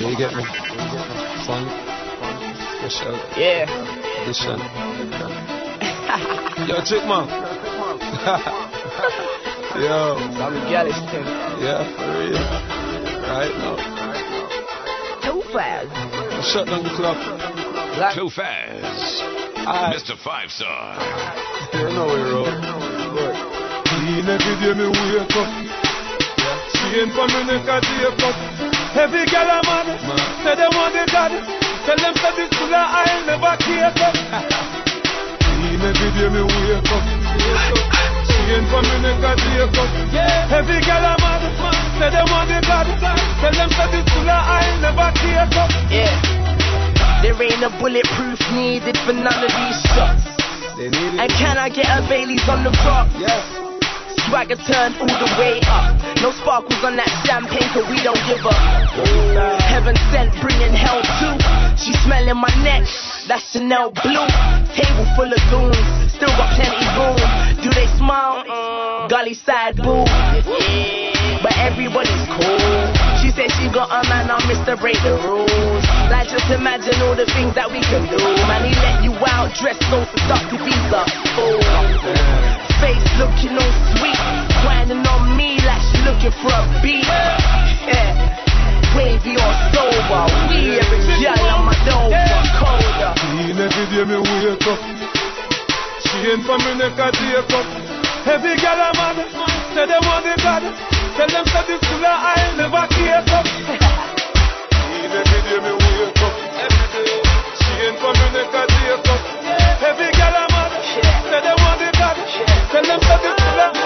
You get me? Fun, special, edition. Yo, chick man. Yo, I'm a jealous thing. Yeah, for real. Right now. Too fast. Shut down the club. Too fast. Mr. 5-Star. You know we roll. Good. Every day me wake up. Seeing for me neck a take up. Every girl a mad. Say them want the God. Tell them that this full of I'll never take up. Every day me wake up. Seeing for me neck a take up. Every girl a mad. Say them want the God. Tell them that this full of I'll never take up. There ain't a bulletproof needed for none of these shots. And can I get a Bailey's on the rock? Yes. Swagger turned all the way up. No sparkles on that champagne, cause we don't give up. Heaven sent, bringing hell too. She smelling my neck, that's Chanel blue. Table full of goons, still got plenty room. Do they smile? Golly side boo. But everybody's cool. She said she got a man on Mr. Break the Rules. Like just imagine all the things that we can do. Man, he let you out, dressed so seductive, he's a fool. Face looking all sweet, whining on me like she looking for a beat. Wavy or sober, we every girl on my Nova, colder. Every day me wake up. She ain't for me neck a take up. Every girl a mad. Say them want the God. Tell them that this full of I'll never take up. Every day me wake up. She ain't for me neck a take up. Every girl a mad. Say them want the God. Tell them that this full of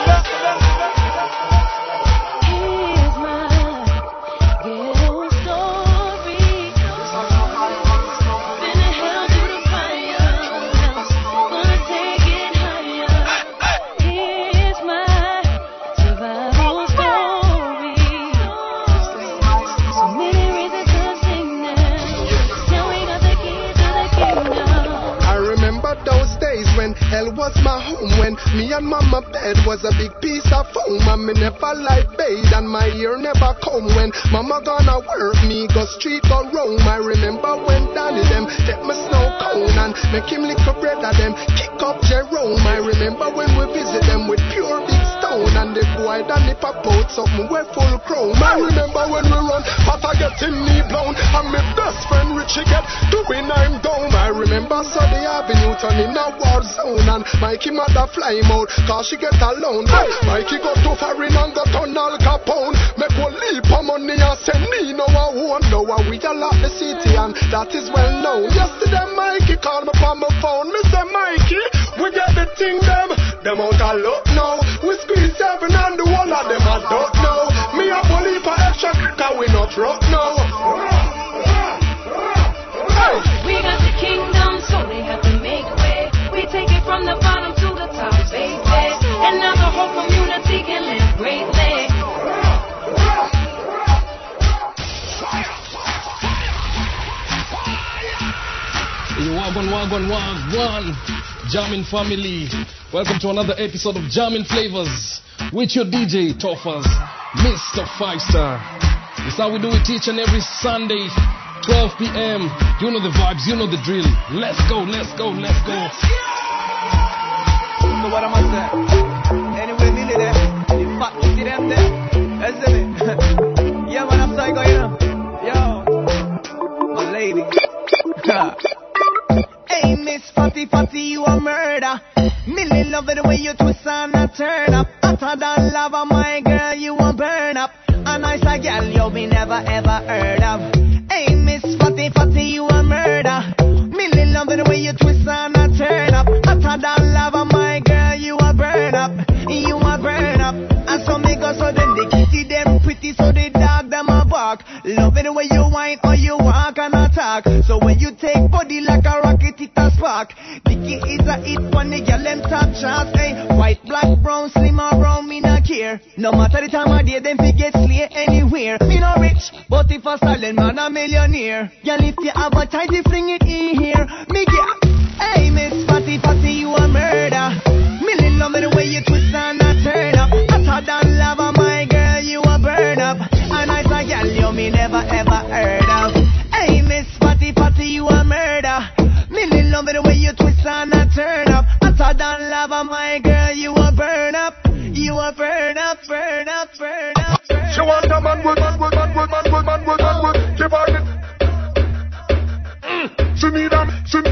hell was my home when me and mama bed was a big piece of foam. And me never like bathe and my ear never come. When mama gonna work me go street go roam. I remember when Danny them take my snow cone and make him lick a bread at them kick up Jerome. I remember when we visit them with pure big stone and the boy Danny pop out something with full chrome. I remember when we run Papa get him knee blown and my best friend Richie get doing I'm down. I remember Sunday Avenue turning a war zone and Mikey mother fly him out cause she get alone. Mikey go to foreign and go turn Al Capone. Make one leap of money and send me no one won't know how we all up the city and that is well known. Yesterday Mikey called me from my phone. Me say Mikey, we get the thing them out a lot now. We squeeze 7 and the whole of them I don't know. Me a believe for extra cause we not rock now. We got the kingdom so they have to make way. We take it from the bottom to the top, baby. And now the whole community can live greatly. Wagwan, Jamming family. Welcome to another episode of Jamming Flavors with your DJ Toffers, Mr. 5-Star. It's how we do it each and every Sunday, 12 p.m. You know the vibes, you know the drill. Let's go. So what am I saying? Anyway, nearly there. In fact, you see them there? That's it. Yeah, man, I'm psycho, you know. Yo, my lady. Hey, Miss Fatty, you a murder. Millie love it the way you twist and a turn up. Hotter than lava, my girl, you a burn up. A nice girl you be never ever heard of. Hey, Miss Fatty, you a murder. Millie love it the way you twist and a turn up. Hotter than lava, my girl, you a burn up. You a burn up. And some niggas so then they kitty them pretty so they dog them a bark. Love it the way you whine or you walk and attack. So when you take body like a rocket it a spark. Dicky is a hit when the girl them top shots. Hey, white, black, brown, slim or brown, me not care. No matter the time of day, them fi get slay anywhere. Me not rich, but if a silent man a millionaire. Girl, if you advertise it, fling it in here. Me get, hey, Miss Fatty, you a murder. Millie love it the way you twist and a turn up. Hotter than lava, my girl, you a burn up. A nice girl you me never ever heard of. lover, my girl, you a burn up. You a burn up, burn up, burn up, burn up. She want a man with, give her it. She need a, she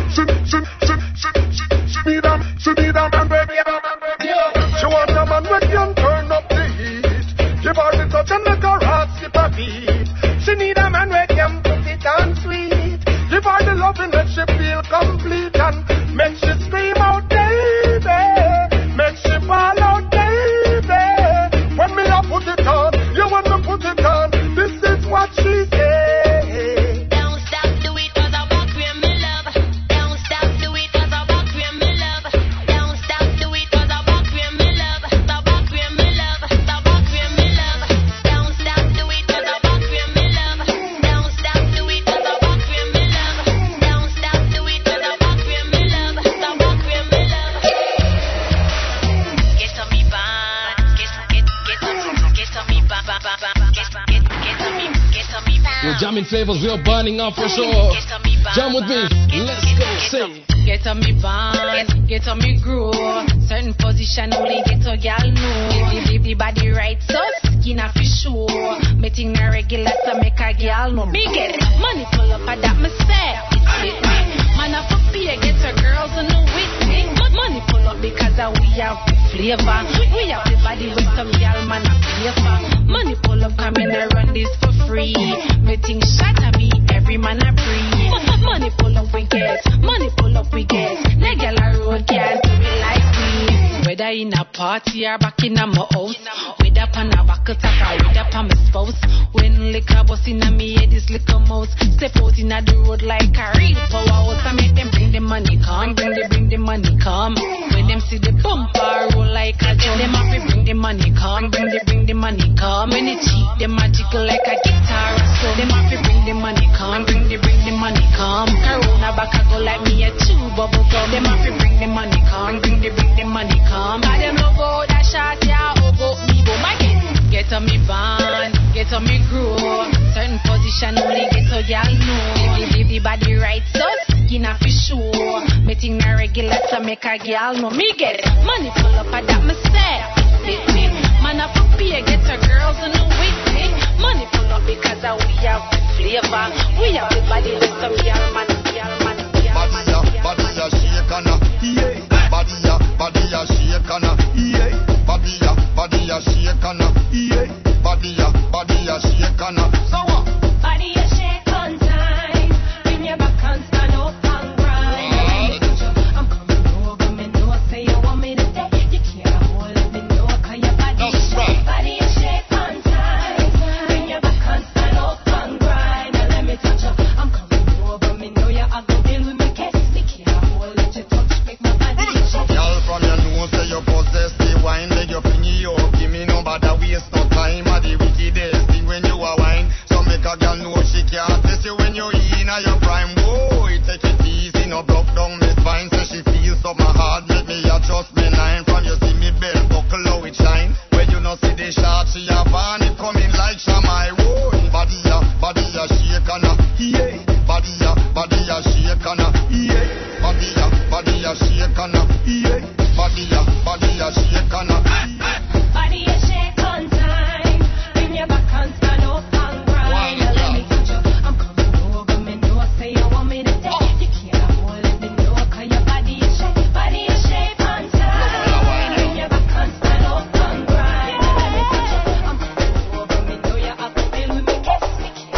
need a man, baby. She want a man with can turn up the heat. Give her the touch and make her heart skip a beat. She need a man with can put it on sweet. Give her the loving that she feel complete and make she scream out, baby. Make she fall out, baby. When me a put it on, you want to put it on. This is what she say. Don't stop, do it 'cause I walk with me love. Don't stop, do it 'cause I walk with me love. Don't stop, do it 'cause I walk with me love. Stop walk with me love. Stop walk with me love. Don't stop, do it 'cause I walk with me love. Don't stop, do it 'cause I walk with me love. Don't stop, do it 'cause I walk with me love. Stop walk with me love. Get to me bad. Get to me bad. Get to me bad. Yo, jamming flavors, we are burning up for sure. Jam with me, let's go, say. Get on me band, get on me groove. Certain position only get a gal know. If the body right, so skin off your shoe. Me think na regular to make a gal know. Me get it, money pull up at that me say. It's me. Man up for pay, get your girls on the with me. Money pull up because we have flavor. We have the body with some gal man a pay for. Money pull up, come in and run this for free. Me think shot at me, every man a breathe. Money pull up we get, money pull up we get. The gal a road can't do it like me. Whether in a party or back in a my house, whether pan a buckle top or whether pan my spouse. When liquor bust in a me head is liquor mouse. Step out in a the road like a real powerhouse. I make them bring the money come, bring the money come. When them see the bumper roll like a drum, them have to bring the money come, bring the money come. When it cheap, them a tickle like a guitar. So them have to bring the money come, bring the money come. Corona back a go like me a chew bubble gum. Them have to bring the money come, bring the money come. Cause them no go that shot ya, oh go me go my get on me band, get on me groove. Certain position only get a gal know. If the body right, so skin off your shoe. Me think na regular to make a gal know. Me get it, money pull up at that me say. It's me, man up for pay, get your girls on the with me. Money pull up because we have the flavor. We have the body with some gal man, gal man, gal man. Body ya shake and yeah. Body ya shake and yeah. Body ya shake and yeah. Body ya shake and so what? Body ya shake on time. Bring your back and stand up and grind. I'm coming over, me know say you want me to stay. You can't hold me know 'cause your body shake. Body ya shake on time. Bring your back and stand up and grind. Now let me touch you. I'm coming over, me know you are gonna deal with me case. You can't hold it, you touch, make my body shake. Girl from your nose say you possess the wine, leg your finger up, give me no bother waste no time. At the wickedest thing when you are wine, so make a girl know she can't test you when you're in your prime. Whoa, take it easy, no block down me spine. Say she feels so my heart, make me adjust me line. From you see me belt buckle how it shine. When you not see the shot, she a van it coming like Shamai. Whoa, body ya shake and yeah. Body ya shake and yeah. Body ya shake and yeah. Body ya shake and Body ya shake on time. Bring your back and stand up and grind. Now let me touch you. I'm coming over, me know say you want me to stay. You can't hold me know 'cause your body ya shake. Body ya shake on time. Bring your back and stand up and grind. Now let me touch you. I'm coming over, me know you have to deal with me case.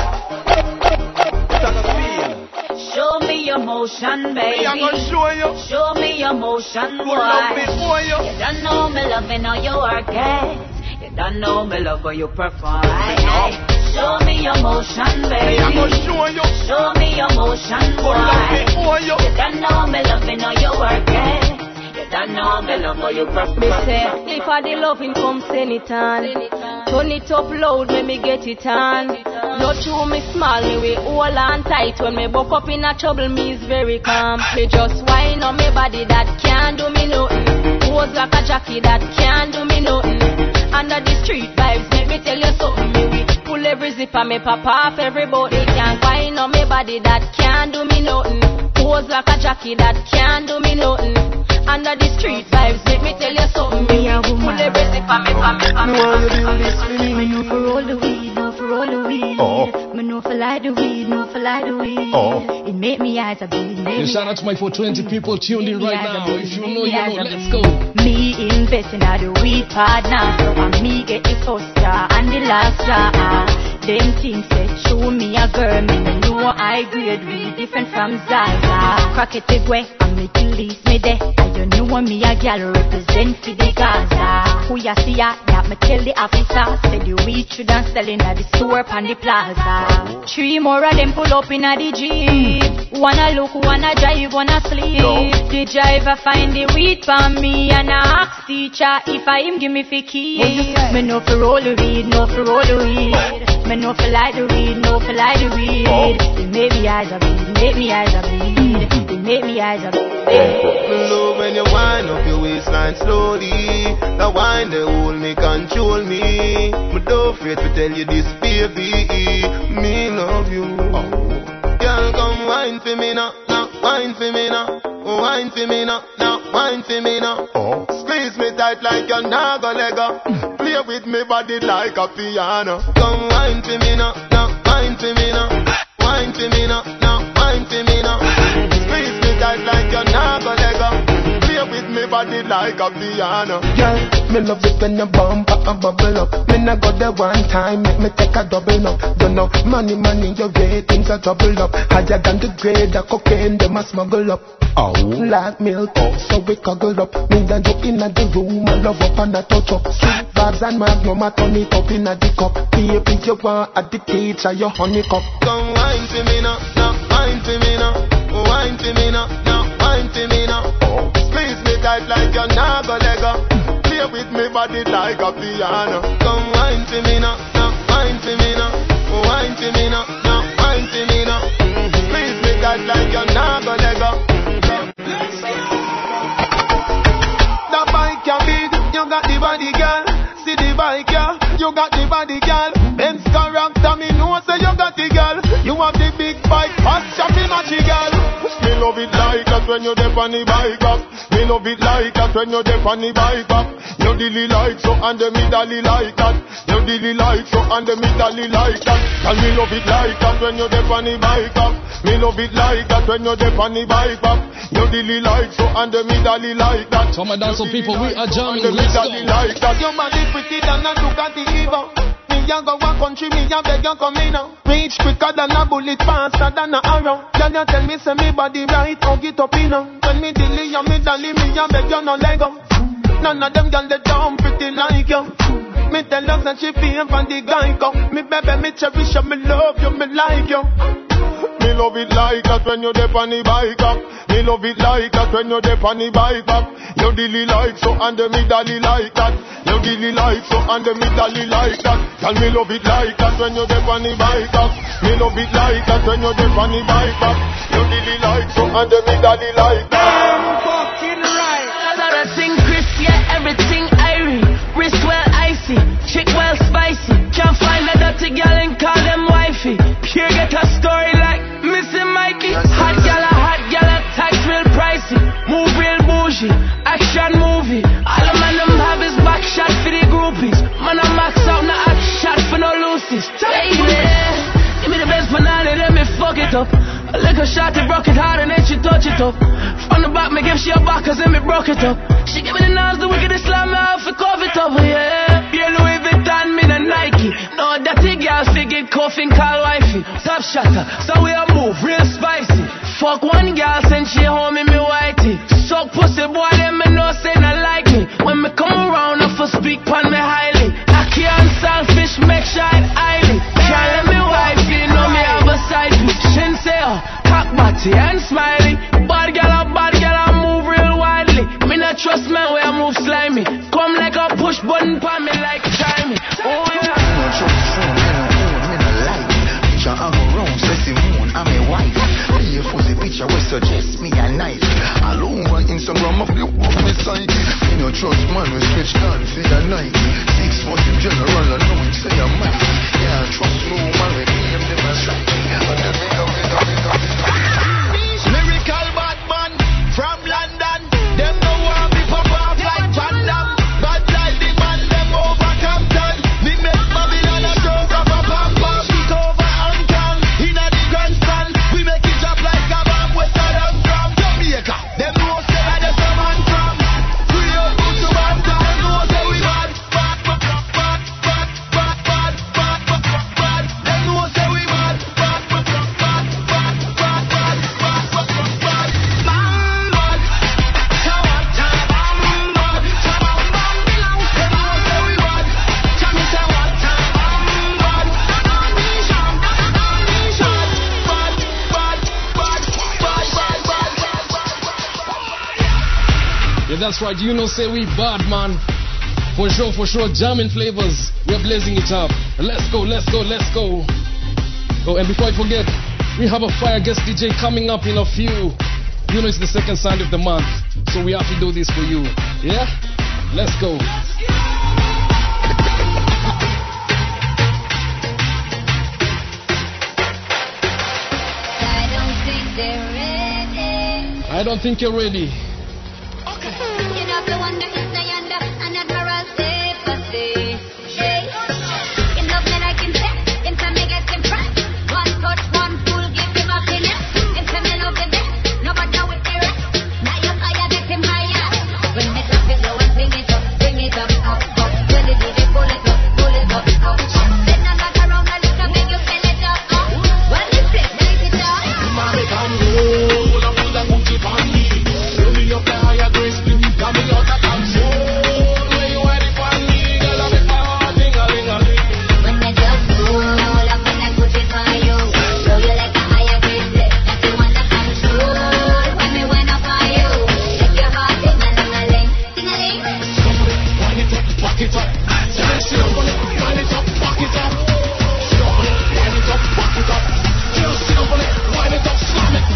Show me your motion, baby. I'm gonna show you. Show me your motion, boy. Love me for you. You don't know me loving how you work it. You don't know me love how you perform. Show me your motion, baby. I'm gonna show you. Show me your motion, boy. Love me for you. You don't know me loving how you work it. You don't know me love how you perform. Me say, if I the loving come send it on. Turn it up loud, let me get it on. Not true, me small, me we hold on tight. When me buck up in a trouble, me is very calm. Me just whine on me body, that can't do me nothing. Pose like a jockey, that can't do me nothing. Under the street vibes, make me tell you something. Me we pull every zipper, me pop off every boat. They can't whine on me body, that can't do me nothing. pose like a jockey that can't do me nothing. Under the street vibes, let me tell you something. Me a woman. Me want you do this for me. Me know for roll the weed, know for roll the weed. Me know for light the weed, know for light the weed. It make me eyes a bleed. Shout out to my 420 people tuned in right now. If you know, you know. Let's go. Me investing at the weed partner, so when me get the first jar and the last jar. Them things said show me a girl, me know I grade weed different from Zaza. Crack it big way, and me release me there. And you know me a gal represent for the Gaza. Who ya see ya? That me tell the officer. Said the weed shouldn't sell in the store and the plaza. 3 more of them pull up in a the Jeep. Wanna look, wanna drive, wanna sleep. The driver find the weed for me and I ask teacher if I him give me for key. Me know for roll the weed, know for roll the weed. Me know for light the weed, know for light the weed. It make me eyes a bleed, make me eyes a bleed. It make me eyes a bleed. Love when you wind up your waistline slowly. The wine they hold me, control me. But don't afraid to tell you this, baby. Me love you. Girl, come wine for me now, wine for me now. Wine for me now, wine for me now. Squeeze me tight like a naga lega. Play with me body like a piano. Come wine for me now, wine for me now. Wine for me now, wine for me now. Squeeze me tight like a naga lega. Play with me body like a piano. Girl, me love it when you bump and bubble up. Me nah go there one time, make me take a double up. Don't know, money, your ratings are double up. Higher than the grade of cocaine, they must smuggle up. Like milk, so we cuddle up. Me and you in the room, I love up and I touch up. Sweet vibes and magnum, I turn it up in the cup. Baby, you want a dictator, your honey cup. Come wine for me now, wine for me now. Wine for me now, wine for me now. Squeeze me tight like a naga lega. Play with me body like a piano. Come wine for me now, wine for me now. Wine for me now, wine for me now. Squeeze me tight like a naga lega. The bike ya big, you got the body girl. See the bike ya, you got the body girl. Benz character, me know say you got the girl. You have the big bike, fast shopping matchy girl. Me love it like that when you dip on the bike up. Me love it like that when you dip on the bike up. You dilly like so and the me dolly like that. You dilly like so and the me dolly like that. And me love it like that when you dip on the bike up. Me love it like that when you dip on the bike up. You dilly like so and the me dolly like that. So my dancehall people, we are jamming. Let's go. Like that. Your body pretty than a Ducati Evo. Me a go one country, me a beg you come in now. Reach quicker than a bullet, faster than a arrow. Can you tell me say me body right, hug it up in now. When me dilly and me dolly, me a beg you no Lego. None of them girl they down pretty like you. Me tell her that she feel from the guy go. Me baby, me cherish you, me love you, me like you. Me love it like that when you dip on the bike up. Me love it like that when you dip on the bike up. You dilly like so and the me dolly like that. You dilly like so and the me dolly like that. Tell me love it like that when you dip on the bike up. Me love it like that when you dip on the bike up. You dilly like so and the me dolly like that. Fucking right. I sing Chris, yeah, everything irie. Wrist well icy, chick well spicy. Can't find a dirty girl and call them wifey. Pure get a story like Missing Mikey. Hot gal tax real pricey. Move real bougie, action movie. All the man them have is back shot for the groupies. Man I max out, no act shot for no loosies. Give me the best banana, let me fuck it up. A little shot, it broke it hard and then she touch it up. From the back, me give she a back, cause then me broke it up. She give me the nose, the wickedest slam, me out for cover it up, yeah. Yeah, Louis Vuitton, me the Nike. No, that thing, girl, figure coughing, call wifey. Top shatter, so we a move, real spicy. Fuck one girl, send she home in me whitey. Suck pussy, boy, them me no say not like me. When me come around, I for speak pon me highly. Aki and selfish, make sure it highly. Can't let me wifey, know me have a side piece. Shin say, cock body and smiley. Bad girl, I move real wildly. Me not trust man where I move slimy. Come like a push button, pan me like timey. Oh yeah. Picture I'm around, sexy moon, I'm a wife. Me a fuzzy picture, we suggest me a knife. Alone on Instagram, of the walk me side. Me no trust man, we stretch down for your night. 6 months in general, I know him say I'm mighty. Yeah, trust no man, we claim them as right. But then we go. Lyrical That's right, you know, say we bad, man. For sure, jamming flavors. We're blazing it up. Let's go. Oh, and before I forget, we have a fire guest DJ coming up in a few. You know, it's the second Sunday of the month, so we have to do this for you. Yeah? Let's go. I don't think you're ready. Okay. You know, the wonder is the yonder, and admiral say for say. You know, man, I can say, him to me get impressed. One touch, one pull, give him a finesse. Him to me love the best, no matter with the rest. Now you're higher, get him higher. When me drop it low and bring it up, up. When the DJ pull it up, up. Then I knock around a little, make you feel it up, When you flip, make it up. American roll, I'm full of Gucci panty. Fill me up the higher grace, got me out of control. When you want it for me, girl, I'm in my heart, ding-a-ling-a-ling. When you just roll, I'm full of Gucci for you. Show you like a higher grace, that you want to control. When me went up for you, make your heart ding-a-ling-a-ling. Ding-a-ling. Wind it up, back it up. Wind it up, back it up. Wind it up, back it up. Just sit up on it, wind it up, slam it.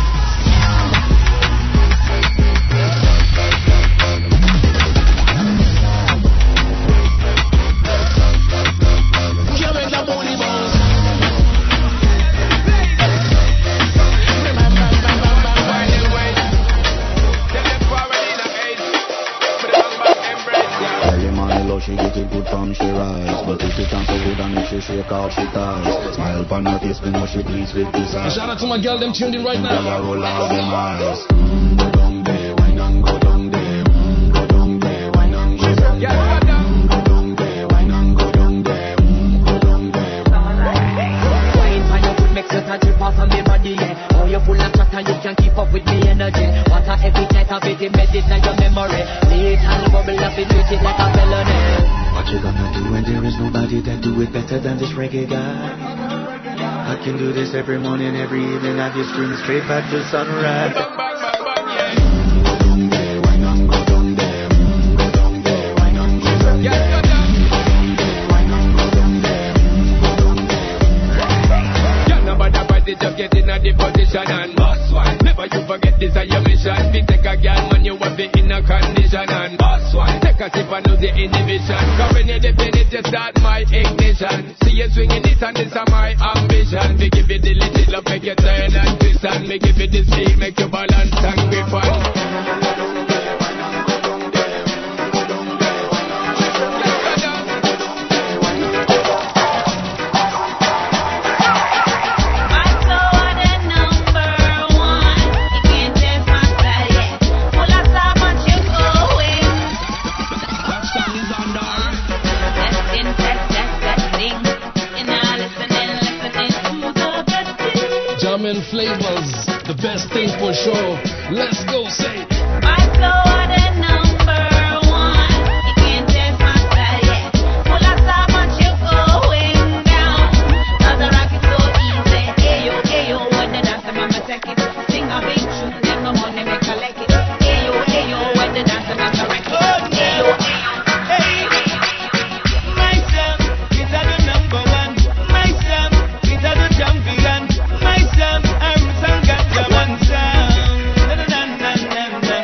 She get it good from she rise, but if it can't so good and if she shake out she ties. Smile upon her face, we know she pleased with this eyes. Shout out to my girl, them tuned in right now. Roll out them eyes. Go down there, why not go down there? Go down there, why not go down there? Go down there, why not go down there? Go down there. Wine on your foot makes you touch it off of me body, yeah. Oh, you're full of chat and you can keep up with me energy. What a every night of it, embedded in your memory. Little bubble up, it treat it like a felony. What you gonna do when there is nobody that do it better than this reggae guy? I can do this every morning, every evening. I just stream straight back to sunrise. Go down there, why not go down there? Go down there, why not go down there? Go down there, why not go down there? Go down there. You're not bad about it, just get in a the position and boss one. Never you forget this is your mission. Big take a girl, man, you have the inner condition and boss one. Take a sip and lose the inhibition. Cause when you dip in it, you start my ignition. See you swinging this and this is my ambition. Me give you the legit love, make you turn and twist and me give you the speed, make you balance and grip on. Jamming flavors, the best thing for sure. Let's go, say. My flow are the number one. You can't test my style yet. Full of so much you going down. Cause I rock it so easy. Ayo, when the dance mama take it. Sing a big tune, then no money make a like it. Ayo, when the dance mama wreck it. Ayo. Hey, my son, is that the number one? My son, is that the champion? My son, I'm Sangata Mansan. Na na na na na.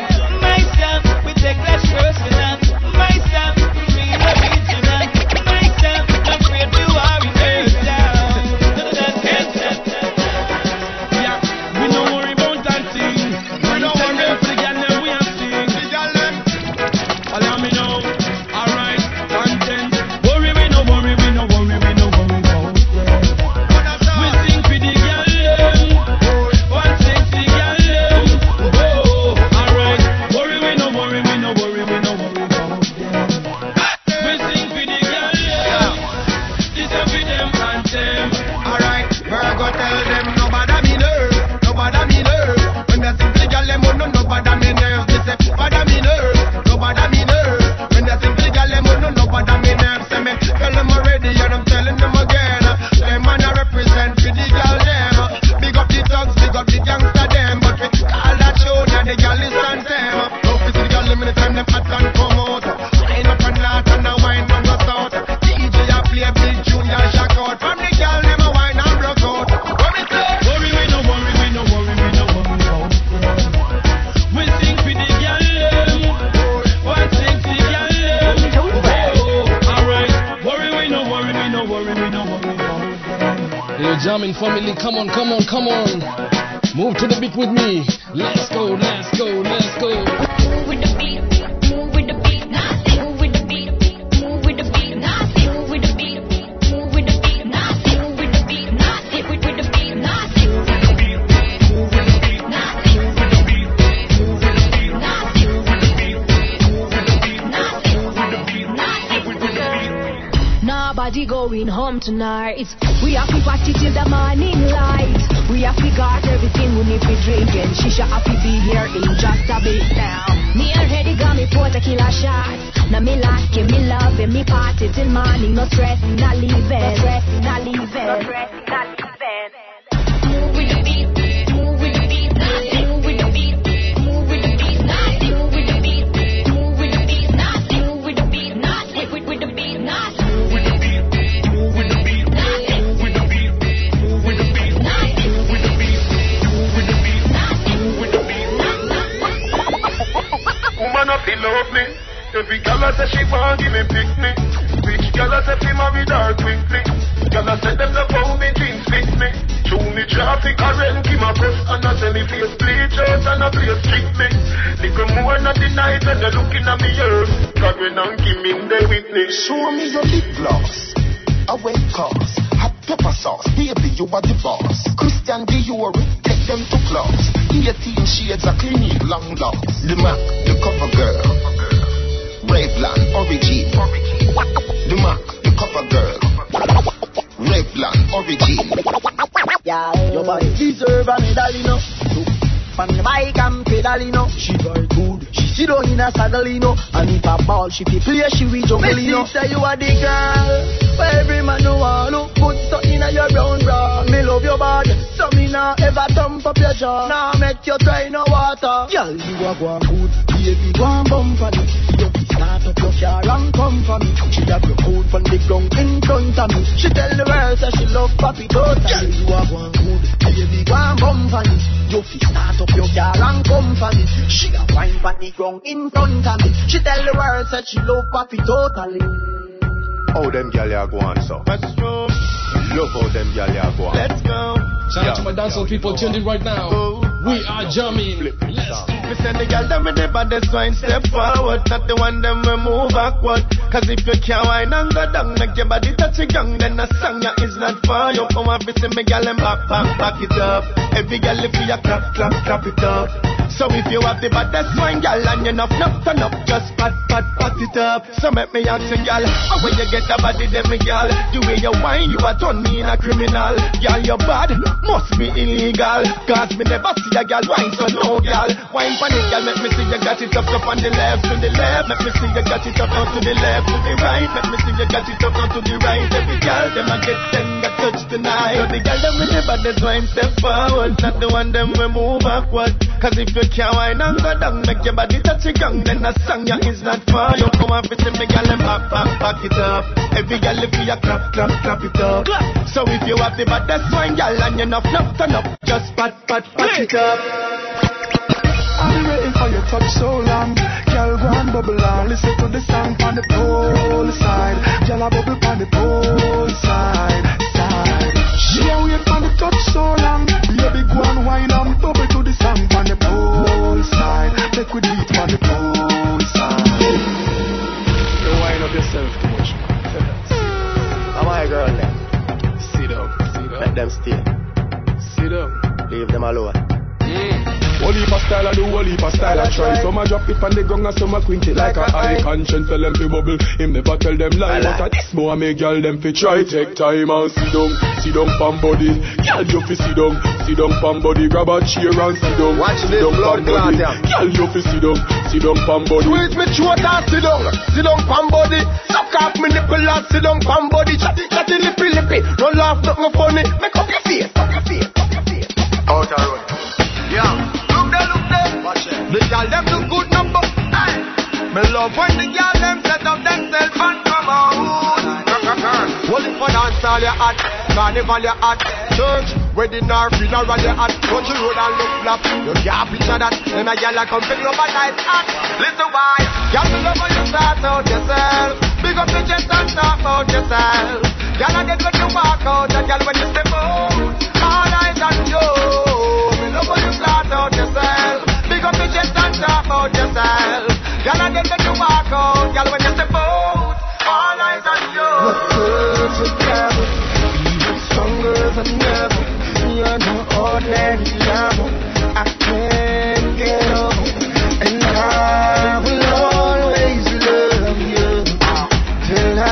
Jamming family, come on. Move to the beat with me. Let's go. Move with the beat, move with the beat, nasty. Move with the beat, move with the beat, nasty. Move with the beat, move with the beat, nasty. Move with the beat, nasty. With the beat, nasty. Move with the beat, move with the beat, nasty. Move with the beat, move with the beat, nasty. Move with the beat, move with the beat, nasty. Move with the beat, nasty. With the beat. Nobody going home tonight. We have to party till the morning light. We have to got everything we need to drink, and Shisha have to be here in just a bit now. Me already got me for tequila shots. Now me like it, me love it, me party till morning. No stress, not leaving. No stress, not leaving. No stress, not leaving. Move with the beat, move with the beat, nasty. Move with the beat, move with the beat, nasty. Move with the beat, move with the beat, nasty. Move with the beat, nasty. With the beat, nasty. Move with the beat, move with the beat, nasty. Move with the beat, move with the beat, nasty. Move with the beat, move with the beat, nasty. Move with the beat, nasty. Woman up, he love me. Every girl I say she want give me pick me. Which girl I say fi marry her quickly. Girl I say them love how me jeans fit me. Show me traffic I rent give my bus and I say me face bleach out and I play street me. Little more than the night when you looking at me earth. God when I'm giving the witness. Show me your lip gloss, a wet cause, hot pepper sauce, baby you are the boss. Christian Dior, take them to class. 18 shades of clinique, long locks. The Mac, the cover girl. Revlon, origin. The Mac, the cover girl. Revlon, origin. Yeah, your body deserve a medal, you know. From the bike and pedal, you know. She very good. She sit down in a saddle, you know. And if a ball she fi play, she will juggle, you know. Say you are the girl, but every man no want to put something in your brown bra. Me love your body, so me nah ever thump up your jaw. Nah make you try no water. Girl, you are going good, baby, go and bump for me. You start up your car and come for me. She have your coat from the ground in front of me. She tell the world that she love papi totally. Girl, you are going good, baby, go and bump for me. You start up your car and come for me. She a wine from the ground in front of me. She tell the world that she love papi totally. How them gyal ya go on so? That's true. Love how them gyal ya go on. Let's go. Shout out to my dancehall people tuned in right now. We are jamming. Let's go. Me send the girl them with the baddest wine step forward. Not the one them we move backward. Cause if you can't wine and go down, make your body touch a gang, then a song ya is not for you. Come on, see me girl and back it up. Every girl if you clap it up. So if you have the baddest wine, girl, and you enough, turn up, just pat it up. So make me ask you, girl, how when you get the body, then me girl, the way you wine, you a turn me in a criminal. Girl, you bad, must be illegal. Cause me never see a girl wine, so no girl. Wine pan it, girl, make me see you got it up on the left, to the left. Make me see you got it up to the left, to the right. Make me see you got it up to the right. Every girl, them a get them, got touch tonight. So the girl, them with the baddest wine, step forward. Not the one them we move backward. Cause if you can't wine and go down, make your body touch a gang, then a song ya is not for you. Come on, see me girl and back it up. Every girl if you clap it up. So if you have the baddest wine, girl, and you enough, turn up, just pat it up. I've been waiting for your touch so long. Girl, go and bubble on. Listen to the song on the pole side. Girl, I bubble on the pole side. She a wait for the touch so long. Baby, go and wine and bubble to the song on the pole side. Make we beat on the pole side. You wind up yourself too much. How my girl then? Sit down. Let them stay. Sit down. Leave them alone. Whole heap of style I do, whole heap of style I try. Some a drop it on the ground and some a quint it like a high. Conscience tell them to bubble, him never tell them lie. But a this more make y'all them fi try. Take time and sit down pan body. Y'all you fi sit down pan body. Grab a chair and sit down. Watch this blood clot ya. Y'all you fi sit down pan body. Squeeze me throat and sit down pan body. Suck off me nipple and sit down pan body. Chatty lippy. No laugh, nothing funny. Make up your face. Out a road. Yeah. The girl them do good number. Hey. Me love when the girl them set up themselves and come out. Hold it for dance all you hot, carnival you hot, church, wedding or funeral you hot. Country road and look flap, you can't picture that. Then a girl a come pick you up a nice hot. Listen why, girl me love when you start out yourself. Big up the chest and talk about yourself. Girl I get when you walk out, and girl when you step out.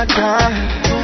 a die.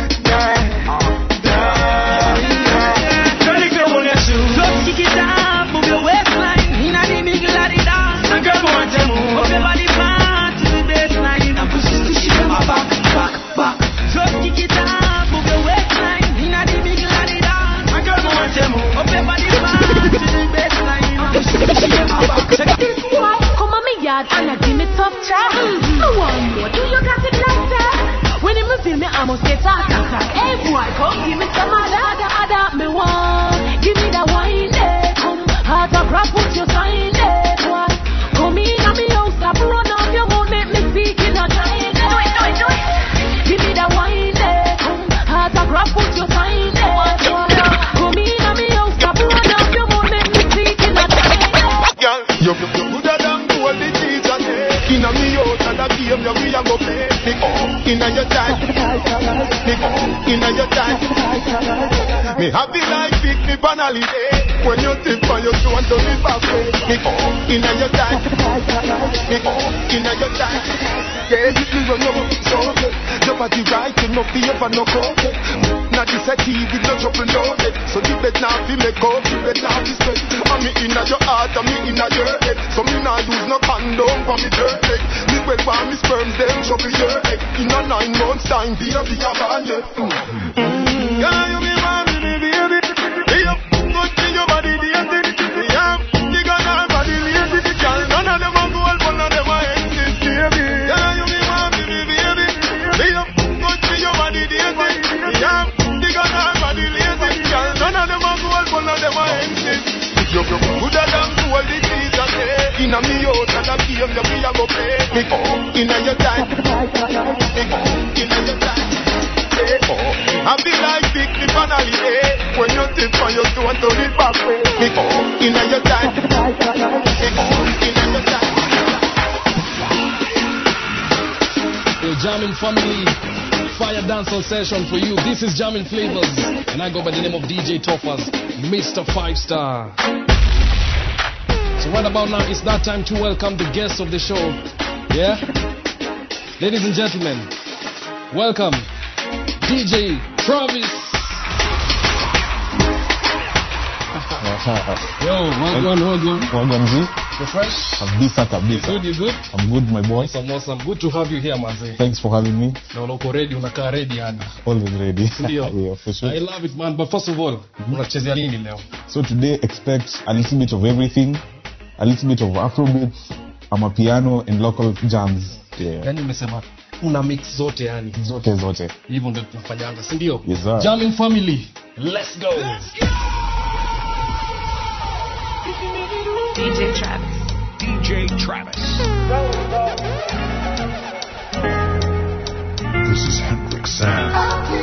Girl, if you hold your shoes, just kick it up, move your waistline. Inna the middle of the dance, and girl, want to move up your body flat to the baseline. And push it up, back. Just kick it up, move your waistline. Inna the middle of the dance, and girl, want to move up your body flat to the baseline. And push it up, back. This boy come on me yard and I give me tough chat. I want more, do you got it like that? When him feel me, I must get attack. Hey boy, come give me some other me want. Give me that wine there, come. Heart a grab, put your sign there, boy. Come in at me house, stop run off your mouth, make me speak in a time. Do it. Give me that wine there, come. Heart a grab, put your sign there, boy. Come in at me house, stop run off your mouth, make me speak in a time. Girl, you coulda done all the things I say. Inna me out of the game, you we a go play. Me up inna your time, me up inna your time. Me happy like picnic on holiday. When you tip on your shoe and don't be back way. Me up inna your time, me up inna your time. Yeah, this is when you're so good. Your body right, you no fear for no coke. Now this a TV, no trouble loaded. So you bet now fi make up, you bet now fi stress. And me inna your heart, and me inna your head. So me nah use no condom for me dirt egg. Me well want me sperms, them trouble your egg. In a 9 months time, be a band. Yeah, you be my baby. Be up, good to your body, dainty. Yeah, you got our body lazy. Girl, none of them a gold, none of them a exist, baby. Yeah, you be my baby. Be up, good to your body, dainty. Yeah, you got our body lazy. Girl, none of them a gold, none of them a exist. You coulda done all the things I say. Inna me out of the game, you be a go play. Me up inna your time, me up inna your time. I feel like picnic on holiday. When you tip on your toe and turn it back way. Me up inna your time, me up inna your time. Yo, Jamming family, fire dancehall session for you. This is Jamming Flavors, and I go by the name of DJ Toffers, Mr. 5-Star. So right about now, it's that time to welcome the guests of the show. Yeah? Ladies and gentlemen, welcome DJ Travis. Yo, Wagwan Z. You fresh? Kabisa. You good? I'm good, my boy. Awesome. Good to have you here, manze. Thanks for having me. No, uko ready, unakaa ready yani. Always ready. Yeah, for sure. I love it, man. But first of all, unachezea nini leo? So today, expect a little bit of everything, a little bit of Afrobeats, amapiano, and local jams. Yeah. Yani umesema una mix zote yani. Zote. Hivyo ndio tunafanyanga, si ndio? Yes, sir. Jamming family, let's go. DJ Travis. This is Hendrix Sound.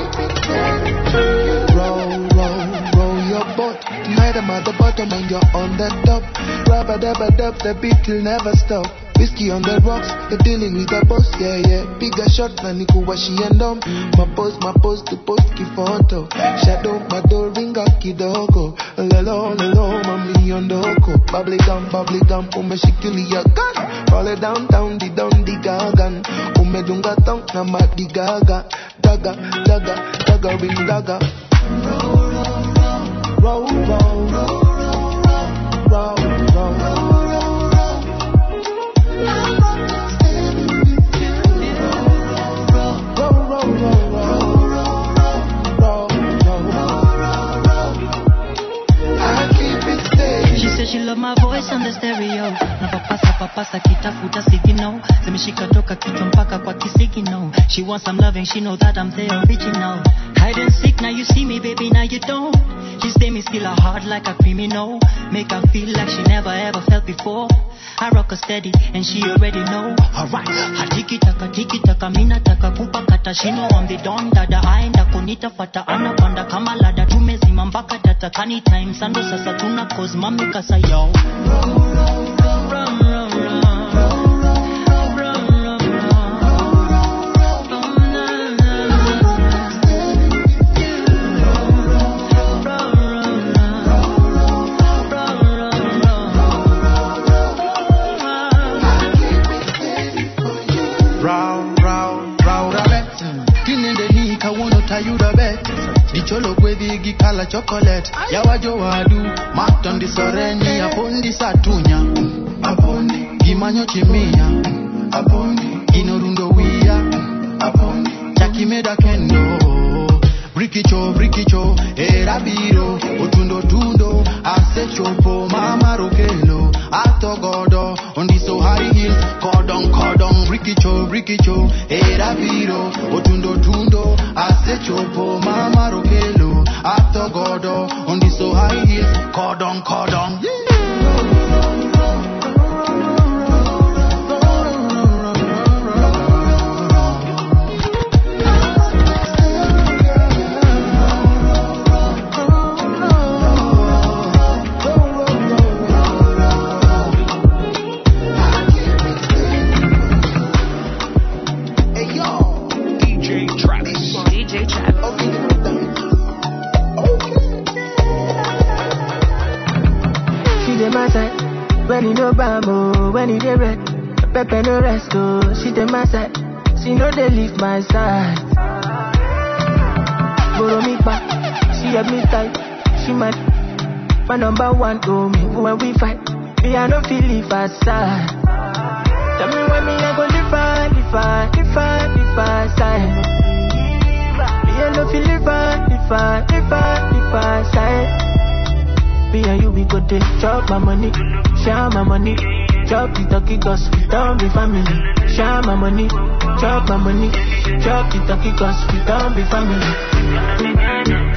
Roll your boat. Tonight I'm at the bottom and you're on the top. Rubber-dubber-dub, the beat will never stop. Whiskey on the rocks, you're dealing with a boss, yeah. Bigger shot na nikuwashi and dumb. My pose, to post kifonto. Shadow, my door, ringa kidogo. Lelo, mami ondoko. Bubbly gum, umeshikilia gun. Roll it down, di gagan. Umedunga tong na madi gaga. Daga, ring daga. Roll. She said she love my voice on the stereo. Na papasa kitafuta signal. Zimeshika toka kichwa mpaka kwa kisigino. She wants some loving, she know that I'm the original. Hide and seek, now you see me, baby, now you don't. She stay me still a heart like a criminal. Make her feel like she never ever felt before. I rock her steady and she already know. Alright, tiki taka, mina taka kupa kata. She know I'm the don dada, aenda kunita fata. Anapanda kama lada, tumezima mpaka data. Kani time sando sasa tuna cause mami kasa yo. are you the best? The cholo kwe the gikala chocolate. Yawajo wadu, mat on the soreni, upon the satunya. Upon Gimanyo chimia. Upon Inorundo wia. Upon Chakimeda kendo. Brikicho, erabiro, otundo tundo, asechopo, mama rokelo, atogodo, on the so high heels, cordon, brikicho, erabiro, otundo tundo, asechopo, mama rokelo, atogodo, on the so high heels, cordon, When he no bambo, when he dey red, Pepe no rest, oh. She dey my side, she no dey leave my side. Borrow me back, she help me tight. She my number one, oh me. When we fight, me I no feel leave her side. Tell me when me I go live her side. Me I no feel leave her side. Me and you, we go take chop my money, share my money, chop the turkey cause we don't be family. Share my money, chop my money, chop the turkey cause we don't be family.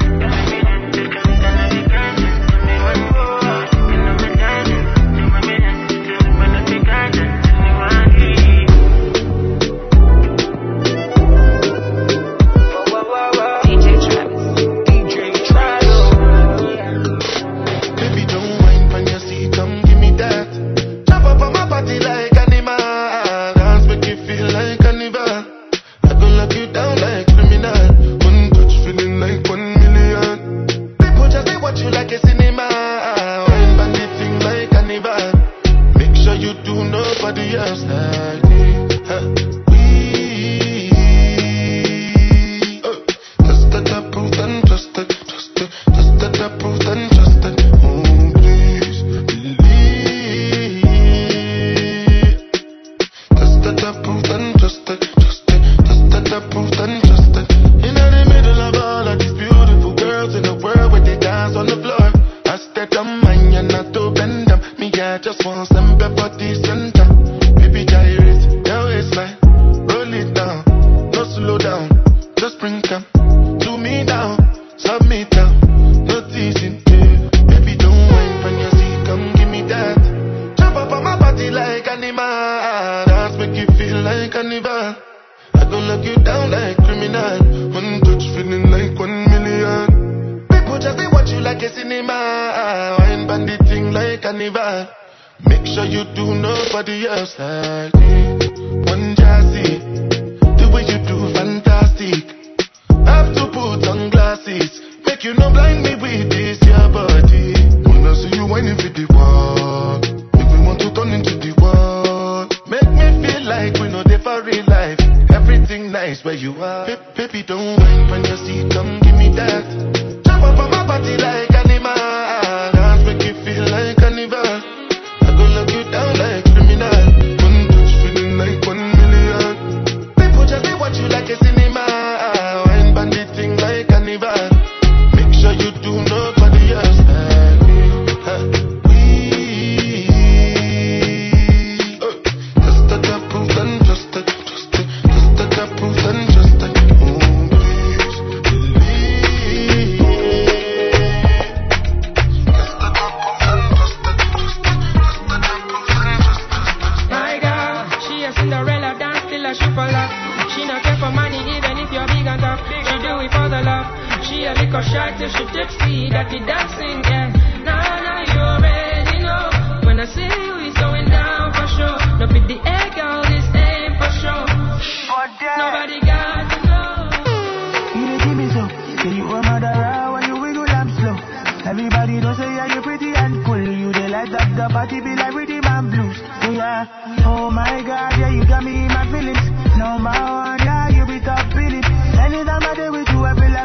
Number one, yeah, you be top billing. Anytime I day with you, I feel like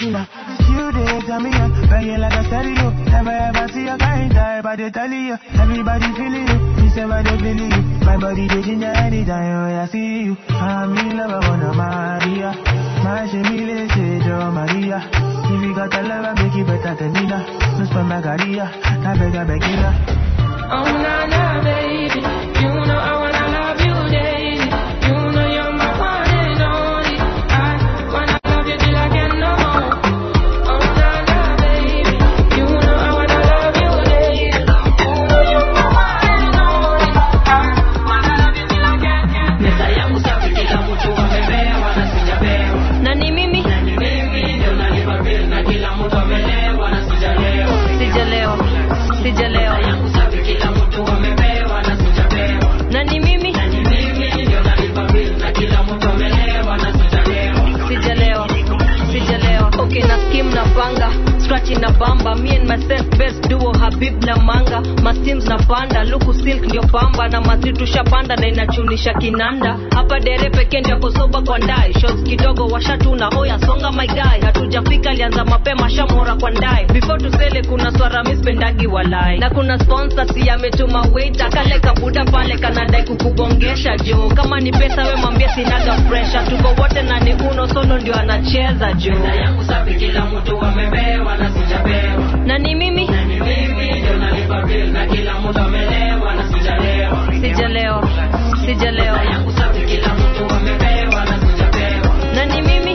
Christina. You did tell me begging like a steady look. Never ever see a kind type, but they telling you. Everybody feeling you, he said but they feeling you. My body they ginger anytime when I see you. I'm in love with Maria. My shemile say do Maria. If you got a love, make it better than Nina. No spend my career, I beg her. Oh na na baby, you know I wanna love you daily. You know you're my one and only. I wanna love you till I can no more. Oh na na baby, you know I wanna love you daily. You know you're my one and only. I wanna love you till I can. Mesa yangu safi kila mtu amebewa na sijabewa. Nani mimi? Ndio nalipa bill na kila mtu amelewa na sijalewa. Sijalewa yangu safi kila mtu amebewa na sijabewa. Nani mimi? Ndio nalipa bill na kila mtu amelewa na sijalewa. Okay, na skim na panga, scratching na bamba. Me and myself best duo Habib na Manga. Masteams na panda, luku silk ndio pamba. Na mazitu shapanda na inachunisha kinanda. Hapa dere peke ndio kosoba kwa ndai. Shots kidogo washatuna, oya songa my guy. Hatujafika lianza mapema shamora kwa ndai. Before tusele kuna swara mispendagi walai. Na kuna sponsor si ametuma waiter. Kale kabuda pale kanadai kukubongesha jo. Kama ni pesa we mwambie sinaga pressure. Tuko wote na ni uno solo ndio anacheza jo. Na yangu safi kila mtu amebewa na sijabewa. Nani mimi? Ndio nalipa bill na kila mtu amelewa na sijalewa. Na yangu safi kila mtu amebewa na sijabewa. Nani mimi?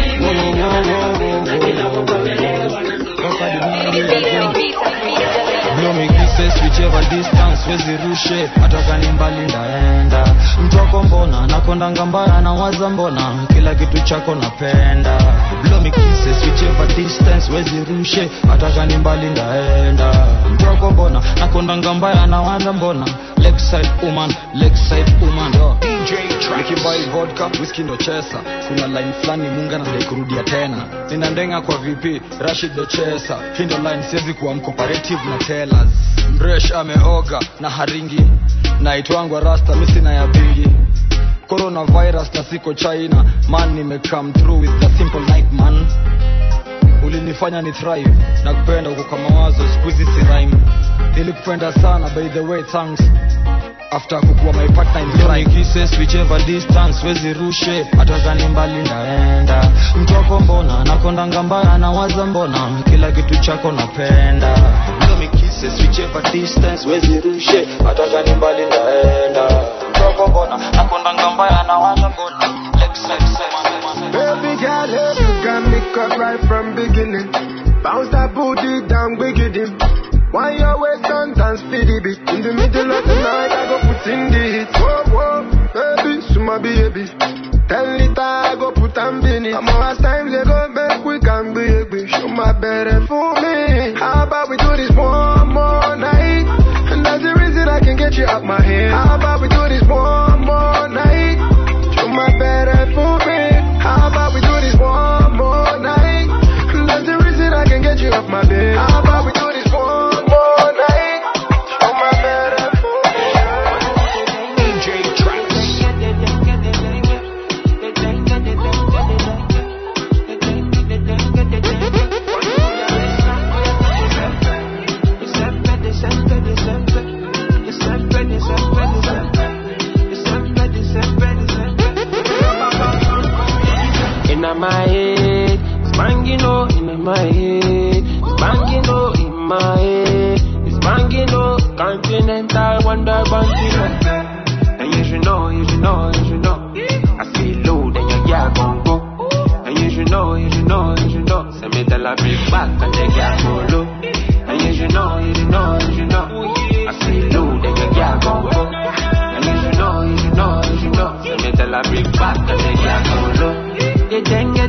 Na kila mtu amelewa na sijalewa. Blow me kisses whichever distance wezi rushe hata kani mbali ndaenda. Mtoko mbona nakondanga mbaya na waza mbona kila kitu chako napenda. Blow me kisses whichever distance wezi rushe hata kani mbali ndaenda. Mtoko mbona nakondanga mbaya na waza mbona Lakeside woman nikibai vodka whisky ndo chesa. Kuna line flani munga na ndai kurudia tena. Nina ndenga kwa VP Rashid the Chesa. Hindo line siwezi kuwa mcooperative na tellers. Mresh ameoga na haringi naitwangwa rasta misi na ya bingi. Coronavirus na siko China. Man nime come through with the simple night man. Ulinifanya ni thrive na kupenda uko kama wazo squeeze si rhyme. Nilikupenda sana by the way thanks. After kukuwa my partner in crime. Kisses whichever distance wezi rushe hata kani mbali ndaenda. Mtoko mbona nakondanga mbaya na waza mbona kila kitu chako napenda. Kisses whichever distance wezi rushe hata kani mbali ndaenda. Mtoko mbona nakondanga mbaya na waza mbona Baby girl, you got me cut right from beginning. Bounce that booty down, wiggity. Why you always dance speedy beat? In the middle of the night, I go put in the hit. Whoa, baby, suma baby. 10 liter, I go put on bini. I'm always times they go back quick and baby. Show my better for me. How about we do this one more night? And that's the reason I can get you out my head. How about we do this one more night? Show my better for me. How about we do this one more night? And that's the reason I can get you off my bed. How about we do this one more night? Show my better for me. DJ Travis. In my head, it's banging oh, in my head, it's banging oh, in my head, it's banging oh, continental wonder banging oh. And you should know, I feel low, then your girl gon' go. And you should know, send me tell her bring back and the girl go low. And you should know, I feel low, then your girl gon' go. And you should know, send me tell her bring back and the girl go low. The dengue.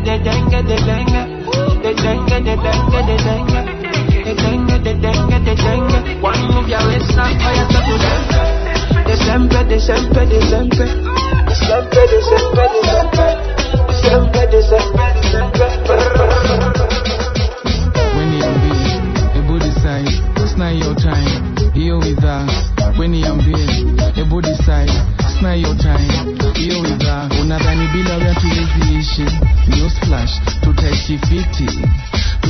One move your waist now, fire to them. The sempre. When you be a body size, it's not your time. Here with us. When you be a body size, it's not your time. Here with us. Unadhani bila watu hizi ishi. News flash, tutaishi fiti.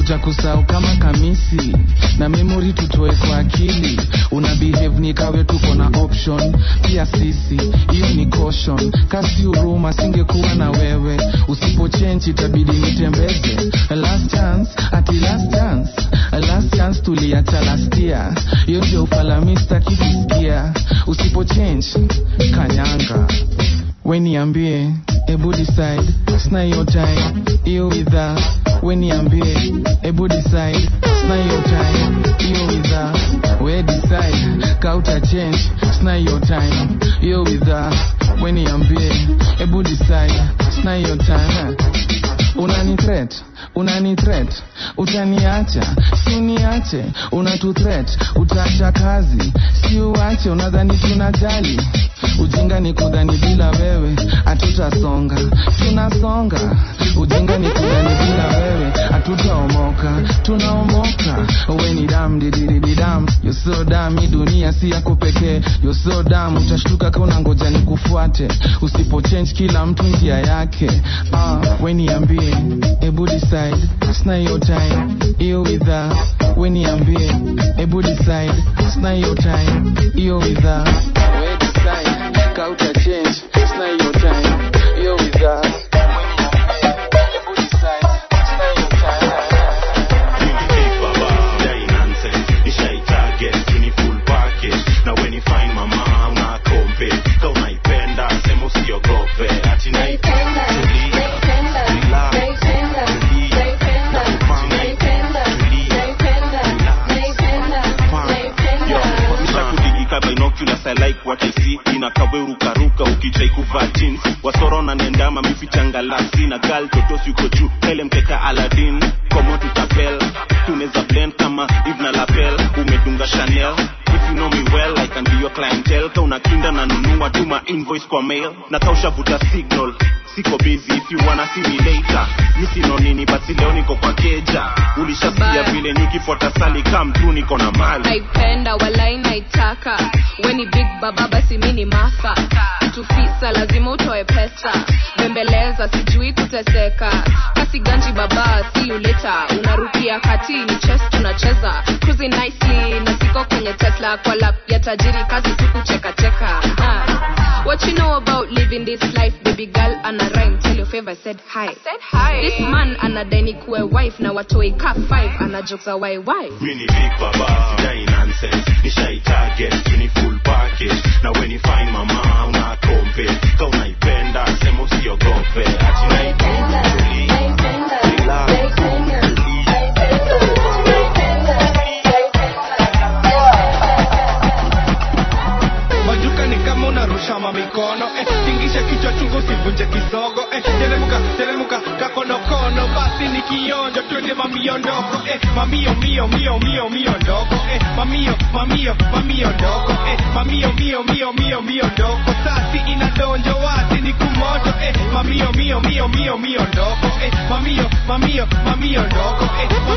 tutakusahau kama kamisi na memory tutoe kwa akili. Una behave ni kawe tuko na option pia sisi, hiyo ni caution. Kasi huruma singekuwa na wewe, usipo change itabidi nitembeze. Last chance ati last chance, last chance tuliacha last year, hiyo ndio ufalamista kikisikia. Usipo change kanyanga, we niambie, ebu decide, sina your time, iyo witha. We niambie, ebu decide, sina your time, iyo witha. We decide, kauta change, sina your time, iyo witha. We niambie, ebu decide, sina your time. Unani threat, utaniacha, si uniache. Unatu threat, utaacha kazi, si uache. Unadhani tunajali, ujinga ni kudhani bila wewe hatutasonga, tunasonga. Ujinga ni kudhani bila wewe hatutaomoka, tunaomoka. We ni dam didididam, you're so damn, hii dunia si yako pekee. You're so damn, utashtuka kama ngoja nikufuate. Usipo change kila mtu njia yake. We niambie, ebu decide, sina your time, iyo witha. We niambie, ebu decide, sina your time, iyo witha. We decide, kauta change, sina your time, iyo witha. I like what I see. Inakawe ruka ukijai kuvaa jeans. Wasoro na nendama mifichanga lasi. Na gal totos yuko juu hele mkeka Aladdin. Komo tutapel, tuneza blend kama Yves na Lapel. Umedunga Chanel, if you know me well I can be your clientele. Ka unakinda na nunua tuma invoice kwa mail. Na kausha vuta signal, siko busy if you wanna see me later. Misi no nini basi leo niko kwa keja. Ulishasikia vile nikifuata sali come through niko na mali. Naipenda wala inaitaka, weni big baba basi mini Martha. Tufisa lazima utoe pesa, bembeleza sijui tuteseka. Kasi ganji baba see you later. Unarukia kati ni chess tunacheza. Cruising nicely na siko kwenye Tesla. Kwa lap ya tajiri kazi tuku cheka cheka. What you know about living this life, baby girl? Ana rhyme, tell your favor, said hi. This man anadai kuwe wife na watoi ka 5. Ana jokes za why. Mini big baba, sidai nonsense. Nishai target, mini full package. Na when you find mama, una kompe. Ka unaipenda, sema usiogope. Ati naipenda, majuka ni kama unarusha mamikono, tingisha kichwa chungu sivunje kisogo, telemuka kakonokono, basi ni kionjo twende mamio ndoko, mamio ndoko, mamio ndoko, mamio ndoko, sasi inadonjo wati ni kumoto, mamio ndoko, mamio ndoko,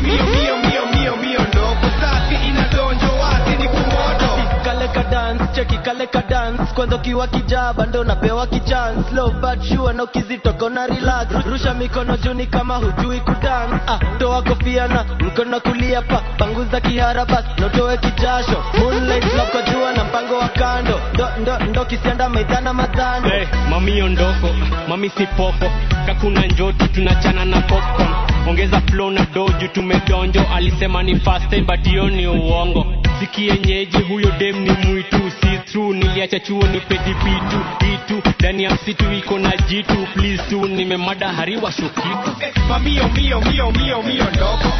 mamio ndoko, sasi inadonjo wati ni kumoto. Kaleka dance, cheki kaleka dance. Kwanza kiwa kijaba ndo napewa kichance. Low but sure no kizito kona relax. Rusha mikono juni kama hujui kudance. Toa kofia na mkono kulia pa. Panguza kihara bas, notoe kijasho. Moonlight love kwa jua na mpango wa kando. Ndo kisianda maidana madhano. Hey, mami ondoko, mami sipoko. Kakuna njoti tunachana na popcorn. Ongeza flow na doju tumedonjo. Alisema ni fast time but hiyo ni uongo. Sikie nyeji huyo dem ni mwitu. See through niliacha chuo ni pedi bitu. Ndani ya msitu iko na jitu. Please tu nimemada hariwa shukitu. Mamio ndoko,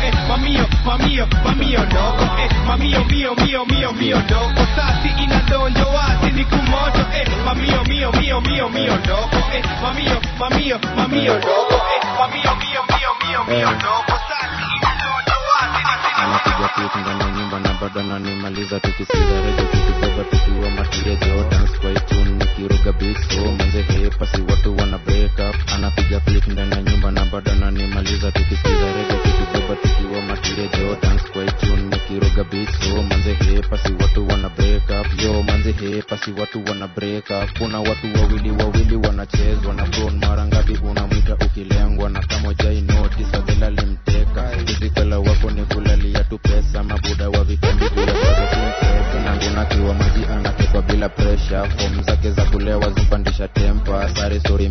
mamio ndoko, mamio ndoko, sasi inadonjo wati ni kumoto, mamio ndoko, mamio ndoko, mamio ndoko, sasi inadonjo wati ni kumoto. Anapiga click ndani ya nyumba na bado ananimaliza tukisiza rejo tukibeba tukiwa matiria dance kwa tune nikiruga beat so manze hepa si watu wana break up. Anapiga click ndani ya nyumba na bado ananimaliza tukisiza rejo tukibeba tukiwa matiria dance kwa tune nikiruga beat so manze hepa si watu wana break up. Yo manze hepa si watu wana break up. Kuna watu wawili wanachezwa na phone mara ngapi unamwita ukilengwa na kama jai notice adela limteka. Hizi kala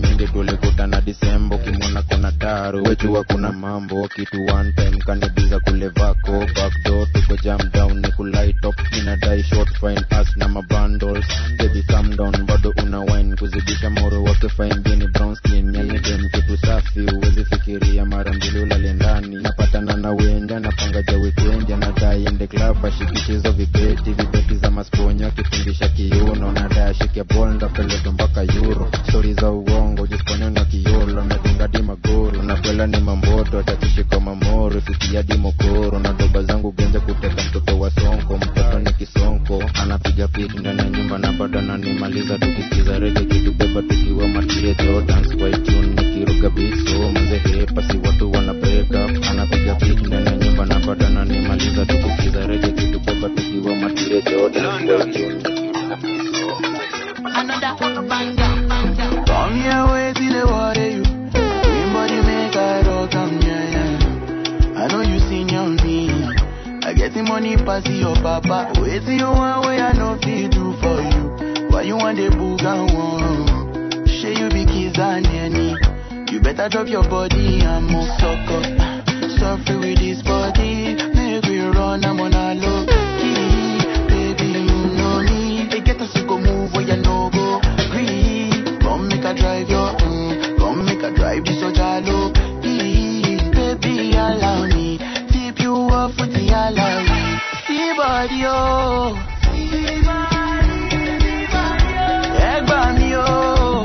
mahindi tulikutana Disembo kimona kona taro wejua kuna mambo kitu one time kanibiza kule vako backdoor tuko jam down ni kulight up inadai short fine ass na mabundles baby calm down bado una wine kuzidisha moro wake fine bini brown skin nyalidem kitu safi uwezi fikiria mara mbili ulale ndani napatana na wenda napanga ja weekend nadai ende club ashikichizo vibeti za masponya kifundisha kiuno nadai shikia ball ndapeleka mpaka euro stories za uongo jispone na kiolo nadunga di magoro napela ni mamboto atakishika mamoro fikia di mokoro na doba zangu genja kuteka mtoto wa sonko mtoto ni kisonko anapiga piki ndani ya nyumba na bado nanimaliza tukisikiza rege kitu beba tukiwa matiye Jordans kwa tune nikiruka beat so manze hepa si watu wana break up anapiga piki ndani ya nyumba na bado nanimaliza tukisikiza rege kitu beba tukiwa matiye Jordans kwa tune another banger. Come here, wait till the water you. Dream body make I rock on yeah. I know you senior me. I get the money pass your papa. Wait till you want way I know feel do for you. Why you want the booga one? Share you be kids and nanny. You better drop your body and move sucker. Suffer with this body. Make we run, I'm on a low key. Baby, you know me. They get us to go move where you know go. Come make a drive your come make a drive this so jalo. Please, baby, allow me. Tip you up with the allow me. See body, oh. Egg bami, oh.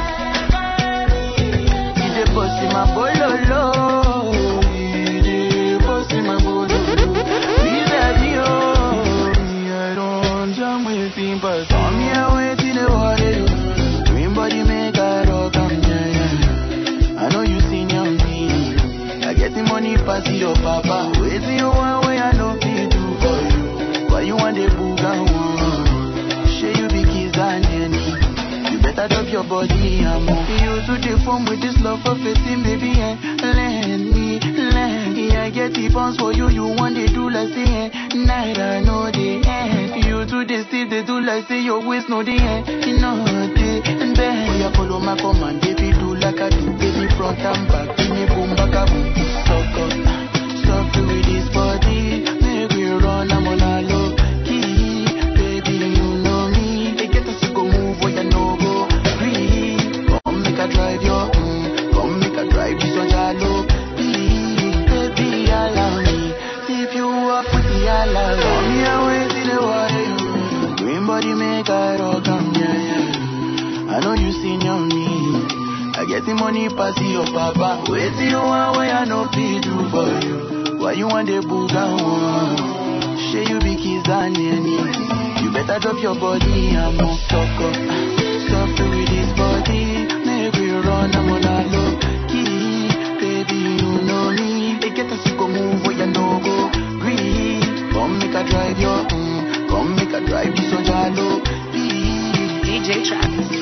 Is it pussy my bololo? Is it pussy my bololo? Please let me, oh. I don't jump with him, but come here, wait till the water. Body make a rock on yeah. I know you senior me. I get the money pass your papa. Wait till you want way I know feel do for you. Why you want the booga one? Share you be kids and nanny. You better drop your body and move. You to the phone with this love for facing baby and lend me. I get the funds for you. You want to do like say night I know the end. You to the still they do like say your waist know the end. You know the and then you follow my command. Baby do like I do. Baby front and back. Give me boom back a boom. Stop with this body. Make we run. I'm on a low key. Baby you know me. They get us to go move where you know go. Breathe. Come make a drive your come make a drive this one jalo. Baby allow me. Tip you up with the allow. Come here wait till the water. Green body make a rock on yeah. I know you senior me. I get the money pass your papa. Wait till you want way I know feel do for you. Why you want the booga one? Share you be kids and nanny. You better drop your body and move sucker. Suffer with this body. Make we run, I'm on a low key. Baby, you know me. They get us to go move where you know go. Breathe. Come make a drive your come make a drive this so jalo. DJ Travis.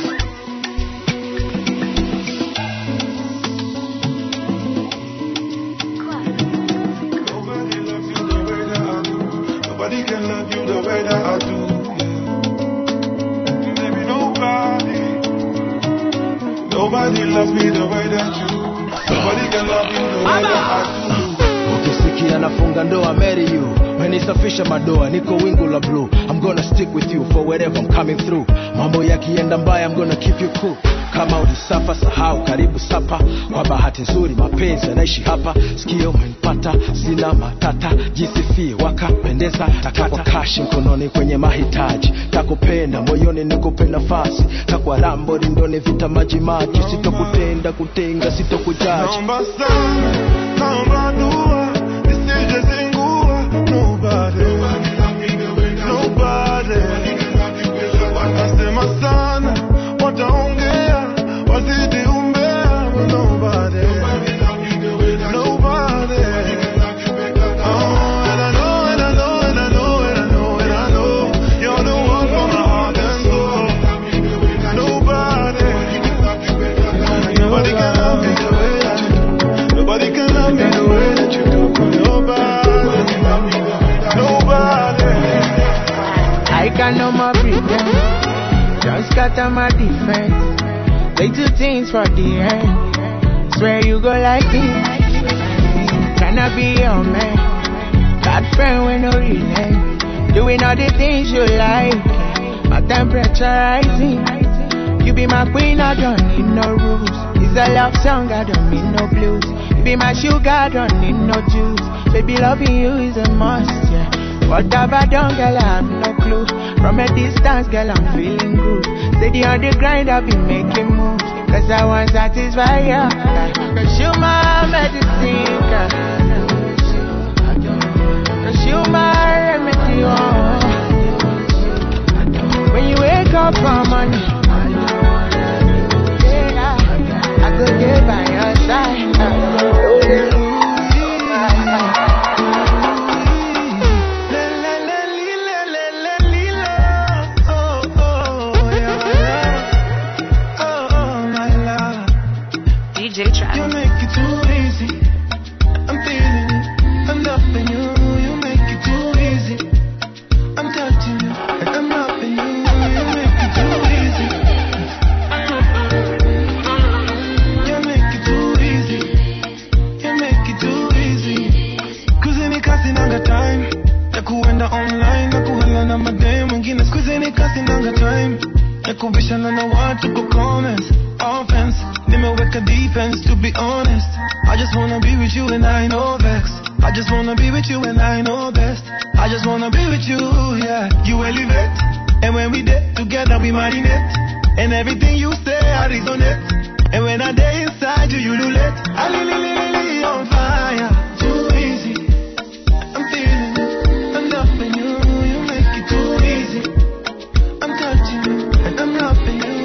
Nobody can love you the way that I do. Yeah. Baby, nobody loves me the way that you. Nobody can love you the way that I do. Ukisikia nafunga ndoa, marry you. Menisafisha madoa, niko wingu la blue. I'm gonna stick with you for wherever I'm coming through. Mambo yakienda mbaya, I'm gonna keep you cool. Kama ulisafa sahau, karibu sapa. Kwa bahati nzuri mapenzi yanaishi hapa. Sikio umenipata, sina matata. Jisifie wakapendeza, takwa kashi mkononi kwenye mahitaji. Takupenda moyoni nikupe nafasi. Takwa rambo rindoni vita maji maji. Sitokutenda kutenga, sitokujaji. Naomba sana, naomba dua, nisije zingua. Nobody watasema sana, wataongea, wazidi umbea. Nobody oh, and I know, and I know, and I know, and I know, and I know you're the one for my heart and soul. Nobody can love me the way that you do. Nobody can love me the way that you do. Nobody. I got no more pretend. Just scatter my defense. Say two things for the end. Swear you go like me. Can I be your man? Bad friend with no reason. Doing all the things you like. My temperature rising. You be my queen, I don't need no rules. It's a love song, I don't need no blues. You be my sugar, I don't need no juice. Baby, loving you is a must, yeah. What have I done, girl, I have no clue. From a distance, girl, I'm feeling good. Steady on the grind, I've been making moves. Cause I want to satisfy you. Cause you my medicine, girl. Cause you my remedy, oh. When you wake up on money, I could get by your side. DJ Trap. You make it too easy. I'm feeling it. I'm loving you. You make it too easy. I'm touching you. I'm loving you. You make it too easy. You make it too easy. You make it too easy. Kuzini kasi nanga time ya kuenda online na kuhala na madem wengine. Kuzini kasi nanga time ya kubishana na watu kwa comments. Offense, nimeweka defense, to be honest. I just wanna be with you and I know vex. I just wanna be with you and I know best. I just wanna be with you, yeah. You elevate, and when we did together we marinate. And everything you say I resonate. And when I day inside you, you lose it. I li on fire. Too easy, I'm feeling it. I'm loving you, you make it too easy. I'm touching you, and I'm loving you.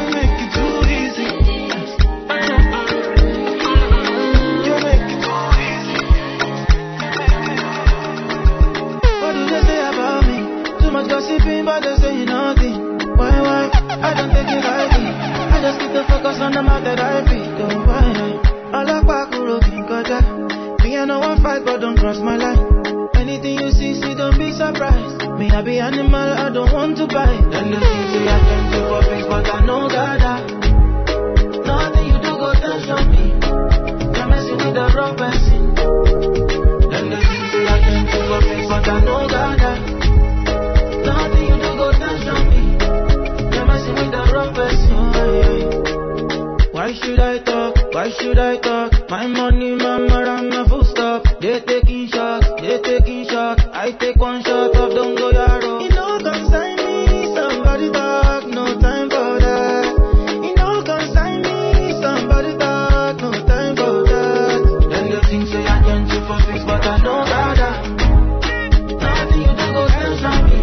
Gossiping, but they say nothing. Why? I don't take it lightly. I just keep the focus on the mouth that I beat. Oh, why? I like Bakuro King Koja. Me, I know I fight, but don't cross my line. Anything you see, don't be surprised. Me, I be animal, I don't want to bite. And the things say I can do for things, but I know God. Nothing you do go tension me. You're messing with the wrong person. And the things say I can do for things, but I know God. Nothing you do go dance on me. You're messing with the wrong person. Why should I talk? Why should I talk? My money, mama, I'm a full stop. They taking shots. I take one shot of don't go yaro. You know, consign me, somebody talk. No time for that. You know, consign me, somebody talk. No time for that. Then the things say I can't do for things, but I know that. Nothing you do go dance on me.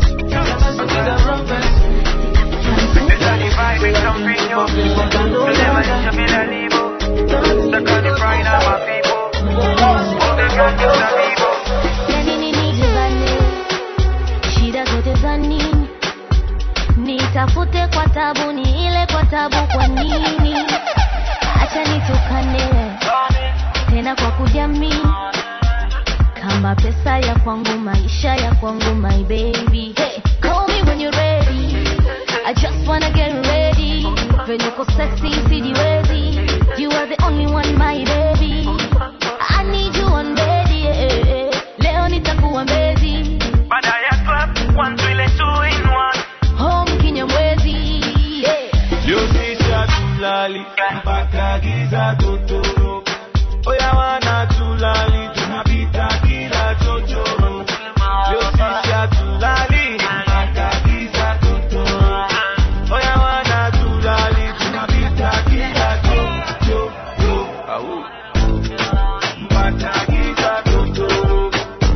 Shida zote za nini? Nitafute kwa tabu, ni ile kwa tabu kwa nini? Acha nitukane tena kwa kujiamini. Kama pesa ya kwangu, maisha ya kwangu, my baby. Hey, call me when you're ready. I just wanna get ready. When you go sexy, sijiwezi. You are the only one, my baby. I need you on ready. Leo nitakuwa mbezi. Baada ya club, one to ile 2 in 1. Home Kinyamwezi. Leo sisi tulali mpaka giza totoro. Oya wana tulali tunapita kila chochoro. Leo sisi tulali mpaka giza totoro. Oya wana tulali tunapita kila chochoro. Au mpaka giza totoro.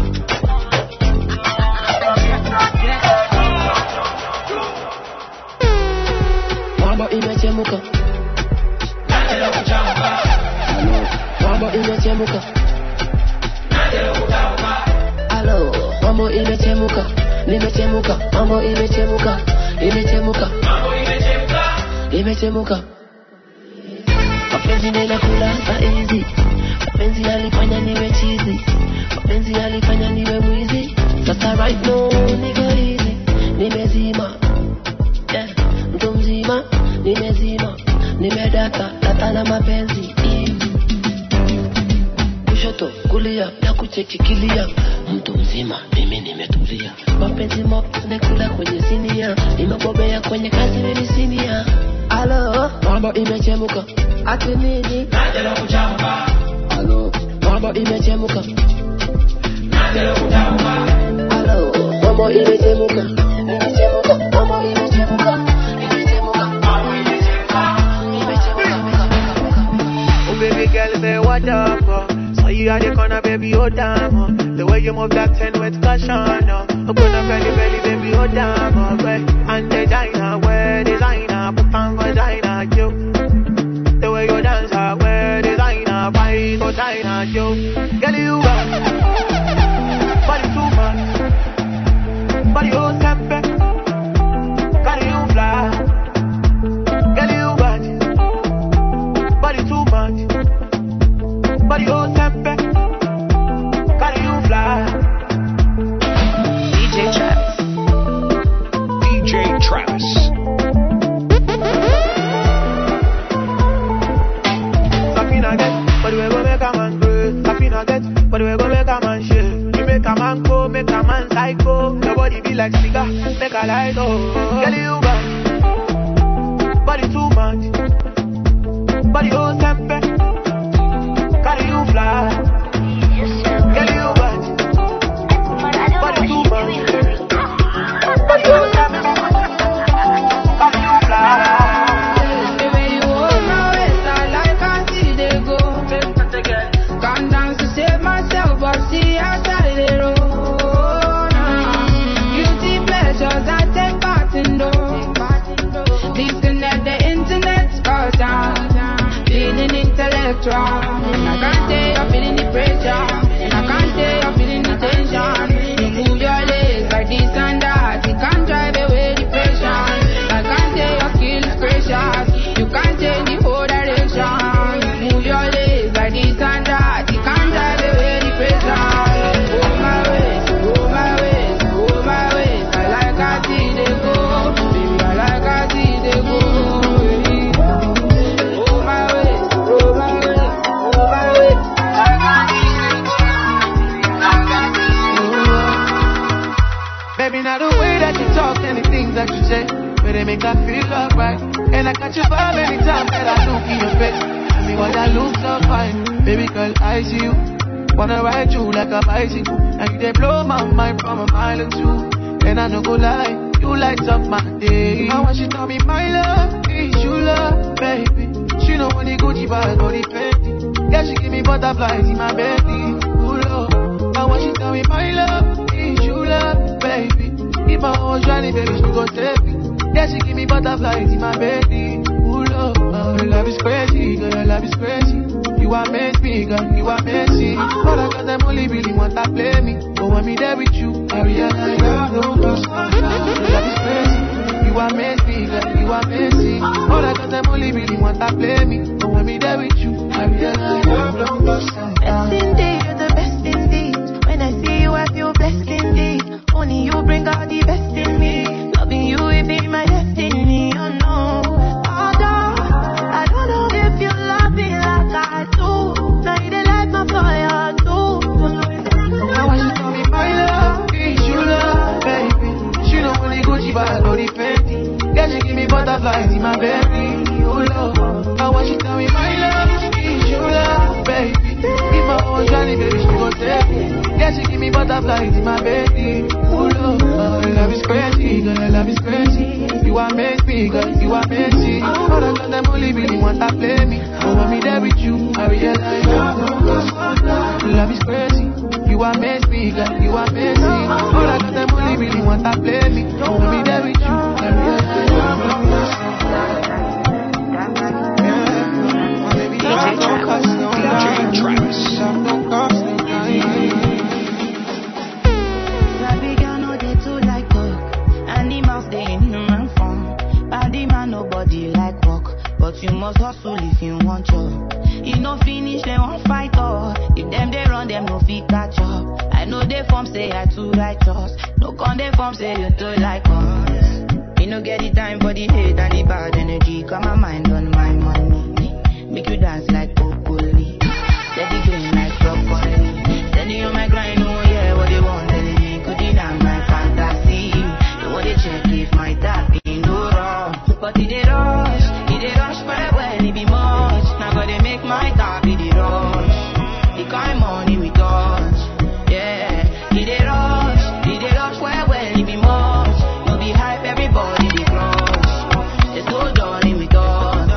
Mambo imechemuka. Mambo imechemuka. Alo, mambo imechemuka. Nimechemuka, mambo imechemuka. Imechemuka. Imechemuka. Mapenzi ninakula saa hizi. Mapenzi yalifanya niwe chizi. Mapenzi yalifanya niwe mwizi. Sasa right now niko hizi. Nimezima. Yeah, mtu mzima. Nimezima. Kata na mapenzi kushoto kulia na kuchekikilia, mtu mzima mimi nimetulia. Mapenzi moto nekula kwenye sinia, nimebobea kwenye kazi mimi sinia. Alo, mambo imechemuka, ati nini? Nataka kuchamba. Alo, mambo imechemuka, nataka kuchamba. Alo, mambo imechemuka, mambo imechemuka, Oh baby girl, say what up? So you are the corner, baby, oh damn. The way you move that 10 with caution. Open up belly, belly, baby, oh damn. And the designer, wear designer, put on vagina, you. The way you dance, wear designer, fight for China, you. Girl, you got body too much, body oh tempe, got you fly. Girl, you got body too much, body oh tempe, got you fly. DJ Travis. DJ Travis. Safina get, but we go make a man grow. Safina get, but we go make a man shake. You make a man go, make a man psycho. Your body be like cigar, make a light oh. Girl, you got body too much, body oh tempe, carry you fly. Girl, you got body too much, body oh tempe, carry you fly. The way you hold my waist, I like I see they go. Calm down to save myself, but see outside the road. Guilty pleasures I take part in those. Disconnect the internet, cause I'm feeling intellectual. And I can't say you're feeling the pressure, and I can't say you're feeling the tension. You move your legs like this and that, you can't drive away depression. I can't say your skill is precious, you can't change the whole direction. You move your legs like this and that, you can't drive away depression. Oh my ways, oh my ways, oh my ways, I like I see they go, baby, I like I see they go. Oh my ways, oh my ways, oh my ways, I like I see they go, like I see they go. Baby, now the way that you talk and the things that you say, but they make I feel alright. And I catch you vibe anytime that I look in your face. Tell me why that look so fine. Baby girl, I see you. Wanna ride you like a bicycle. And you they blow my mind from a mile or two. And I no go lie, you light up my day. I want you to tell me my love is you love, baby. She know when the Gucci bag or the Fendi. Yeah, she give me butterflies in my belly. Ooh, Lord. I want you to tell me my love is you love, baby. If my own shiny baby, she go take me. Yeah, she give me butterflies in my belly. Ooh, Lord. Your love is crazy, girl, your love is crazy. You are made me, girl, you are messy. But I got them only really want to play me. But when me there with you, I realize I don't know. Your love is crazy. You are messy, girl, you are messy. But I got them only really want to play me. But when me there with you, I realize I don't know. Best indeed, you're the best indeed. When I see you, I feel blessed indeed. Only you bring out the best in me. Loving you, it be my destiny. Oh no, I don't know if you love me like I do. Now you dey light my fire too. I want you to tell me my love is you love, baby. She know when the Gucci bag or the Fendi. Yeah, she give me butterflies in my belly. Oh Lord, I want you to tell me my love is you love, baby. If my own shiny baby, she go take me. Yeah, she give me butterflies in my belly. Oh Lord, your love is crazy, girl, your love is crazy. You are messy, girl, you are messy. But I got them only really want to play me. But when me there with you, I realize your love is crazy. You are messy, girl, you are messy. But I got them only really want to play me. But when me there with you, I realize your DJ Travis. Baby girl, no they too like talk. Animals they in human form. Body man nobody like walk, but you must hustle if you want job. You no finish they won't fight all. If them they run them no fit catch up. I know they form say I too righteous. No con they form say you too like us. You no get the time for the hate and the bad energy. Got my mind on my money. dance like broccoli. Steady green like broccoli. Steady on my grind, oh yeah, what they want, telling me, could deny my fantasy. They want to check if my tap ain't no wrong. But he did rush for when he be much. Now gotta make my tap in the rush. The kind money we touch, yeah. He did rush for when he be much. No be hype, everybody be crush. There's no done in we touch.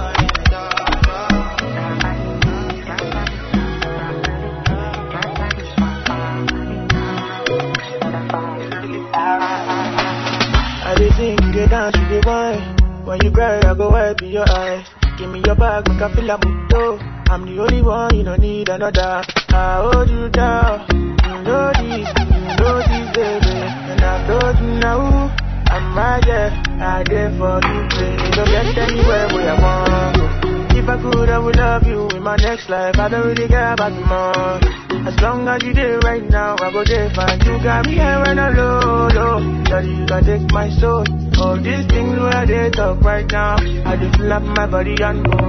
I dey sing, you dey dance, you dey wine. When you cry, I go wipe your eyes. Give me your bag, make I feel like moto. I'm the only one, you don't need another. I hold you down, you know this, baby. And I told you now, I'm right there, I there for you, baby. Don't get anywhere where I want to. If I could, I would love you in my next life. I don't really care about tomorrow. As long as you there right now, I go there fine. You got me here when I'm low. Daddy, you can take my soul. All these things where they talk right now, I just flap my body and go.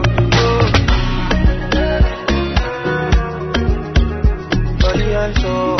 Body and soul.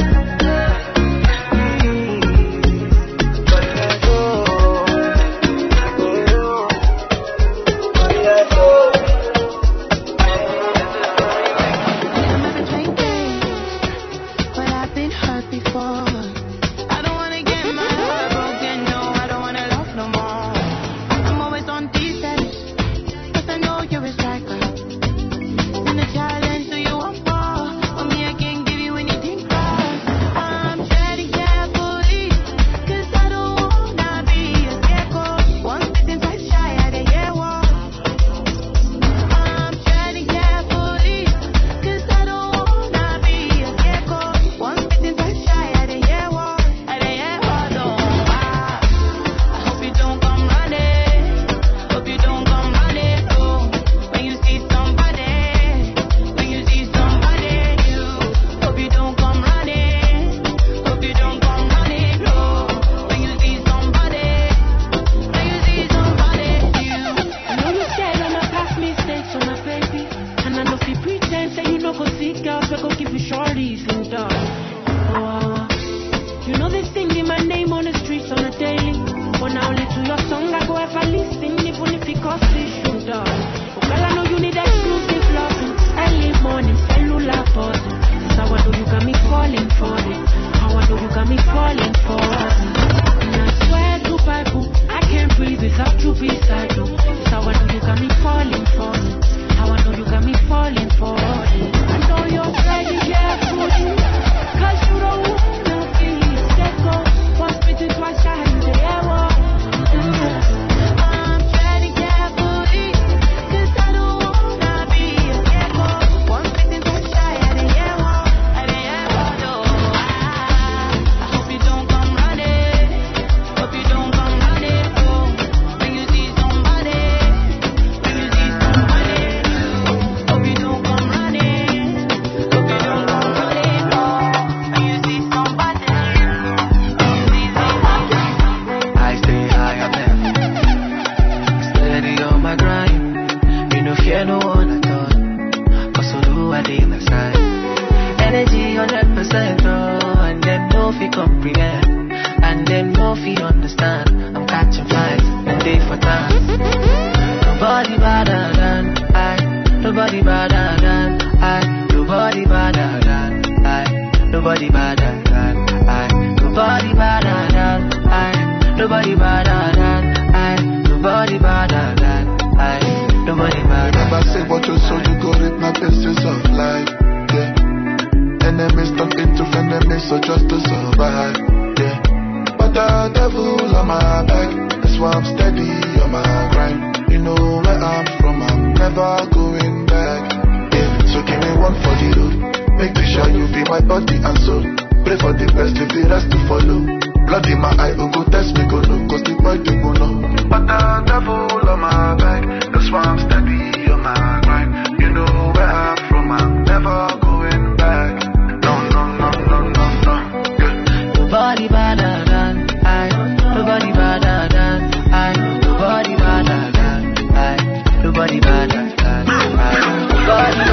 Nobody better than I.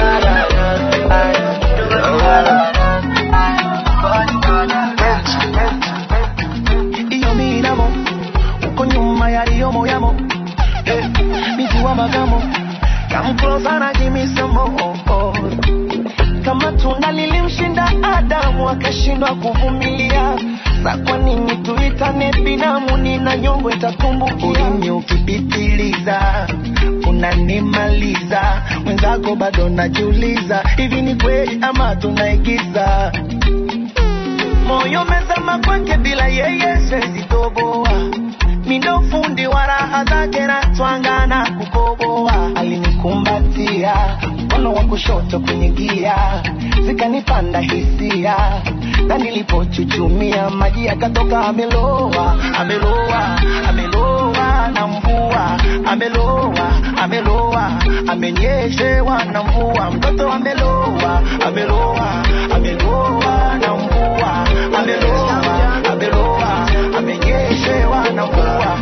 gotta give me some more. Kama tunda lilimshinda Adamu akashindwa kuvumilia, sa kwa nini tuitane binamu? Nina nyongo itakumbukia. Ulimi ukipitiliza unanimaliza, mwenzako bado najiuliza, hivi ni kweli ama tunaigiza? Moyo mezama kwake bila yeye siwezi toboa, mindo fundi wa raha zake na twanga na kukoboa. Alinikumbatia mkono wa kushoto kwenye gia, zikanipanda hisia, na nilipochuchumia maji yakatoka. Ameloa, ameloa, ameloa na mvua, ameloa, ameloa, amenyeshewa na mvua. Mtoto ameloa, ameloa, ameloa na mvua, ameloa, ameloa, amenyeshewa na mvua.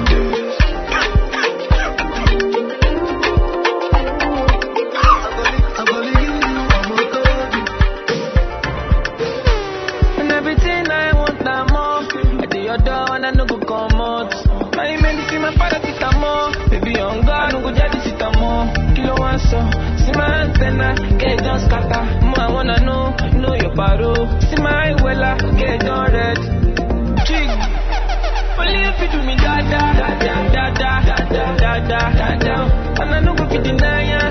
And everything I want that more, I do your door and I no go come out. My medicine, my paracetamol, baby on God, no go jadi sitamo. Kilo one so, see my antenna, get just scatter. I wanna know your paro. See my wella, get on red. Jig, only if you do me da da da da da da da da da da da. And I no go fit deny ya.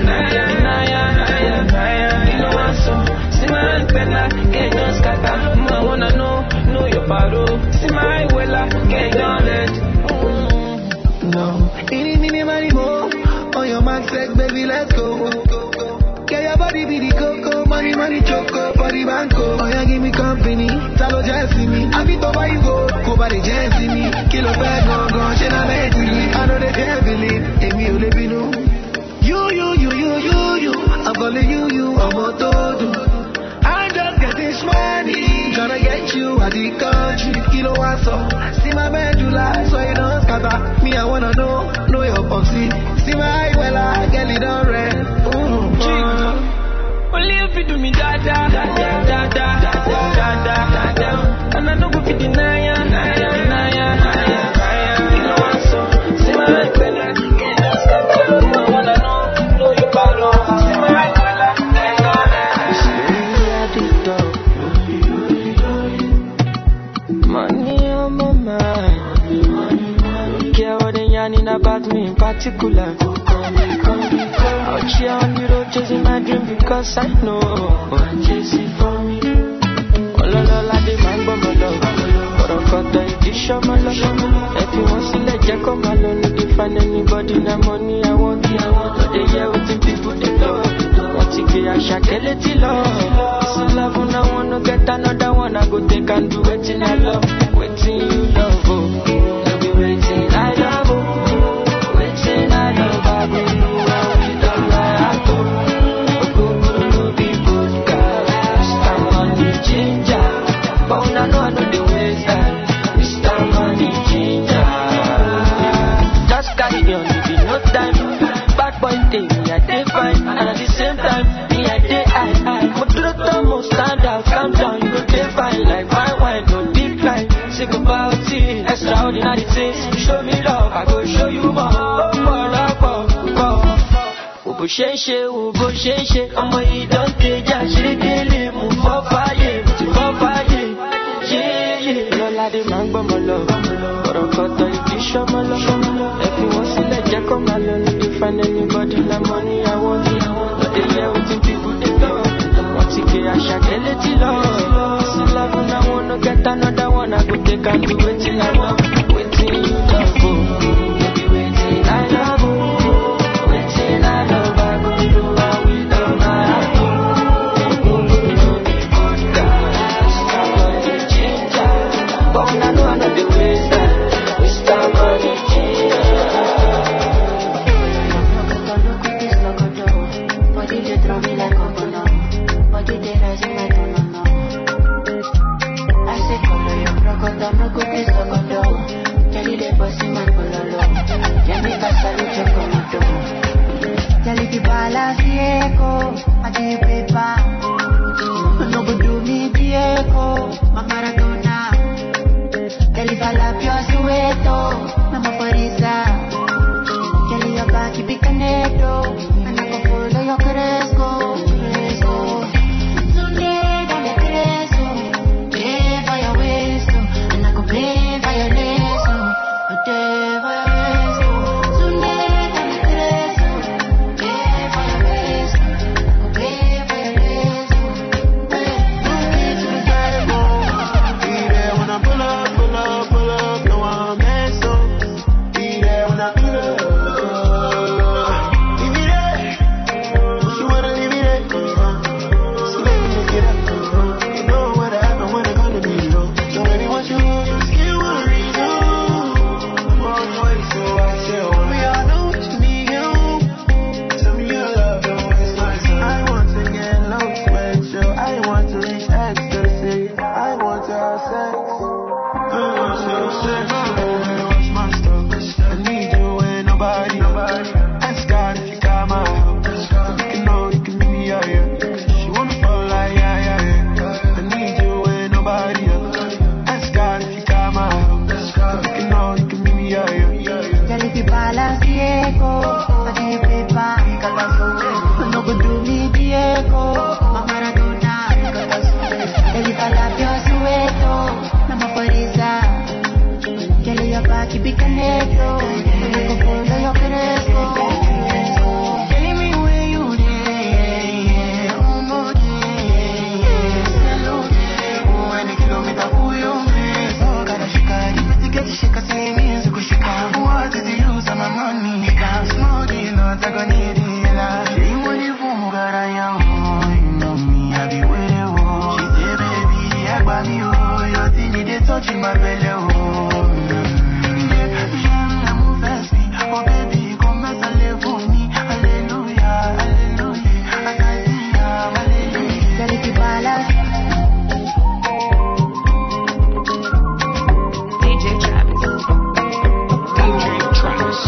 Kilo one so, see my antenna, get just scatter. I wanna know your paro. See my wella, get on red. No, any money more. On your mark, sex, baby, let's go. Get your body be the coco, money choco, body banco. Oh, yeah, give me company, talo just see me. I beat over you go by the jazz see me. Kilo bag, go, she not made to leave. I know they can't believe, and me only be no. You, I'm calling you, I'm a todo. I'm just getting money, tryna get you out the country. Kilo one so, see my medulla, so you don't scatter. Me, I wanna know your pussy. See my well, I get it on red. Only if you do me da da da da da da da da da. And I no go fit deny ya. You know what so? See my fella, get us scatter. I wanna know your paro. See my fella, get on money on my mind. Care what they yarning about me in particular. Out here on the road chasing my dream because I know I'm chasing for me. All la the man but my love. But I got the edition my love. If you want to let you come alone, you can find anybody na money I want. But they hear what the people they love. Want to get a shakeleti love. So love when I wanna get another one, I go take and do it in I love. Waiting you love, oh. I'll be waiting I love, oh. Waiting I love, I go do it. Extraordinary things, show me love, I go show you more. Ubo sheshe, I'ma eat on the judge, really move for fire, yeah. Lola the man, but my love, but I got the edition, my love. If you want to let you come alone, you find anybody like money I want. But they hear what the people they love. Want to get a shakeleti love. See love when I wanna get another one, I go take and do it till I love. Waiting you love, baby, waiting I love, waiting I love. I go do it without my heart. But I know I know the ways that we start money ginger. Body they throw me like a banana, body they rise like a banana. I say follow your crocodile, no go kiss the condo. Tell you the bossy man follow. Can make us salute your commando. Tell you the balance echo, I take paper. No go do me Diego, my Maradona. Tell you I love your sueto, no more Parisa. Tell you your back, keep it connected. And I go follow your career. Diego, my Maradona, Nicolas Suarez. Ele fala pior sueto, na maporiza. Que ele ia pra que pica negro, me confundo eu cresco. Tell me where you there, oh no there, salute. Oh, any kilometer who you miss, oh gotta shake it, to get the shake, say me so go shake. What is the use of my money? I'm smoking, not I gonna need it. You want it from God I am, you know me, I be with you. She say baby, I got me, oh, your thing they touching my belly, oh. Oh baby, come and live for me. Hallelujah, hallelujah. Hallelujah. Let it be balance. DJ Travis. DJ Travis.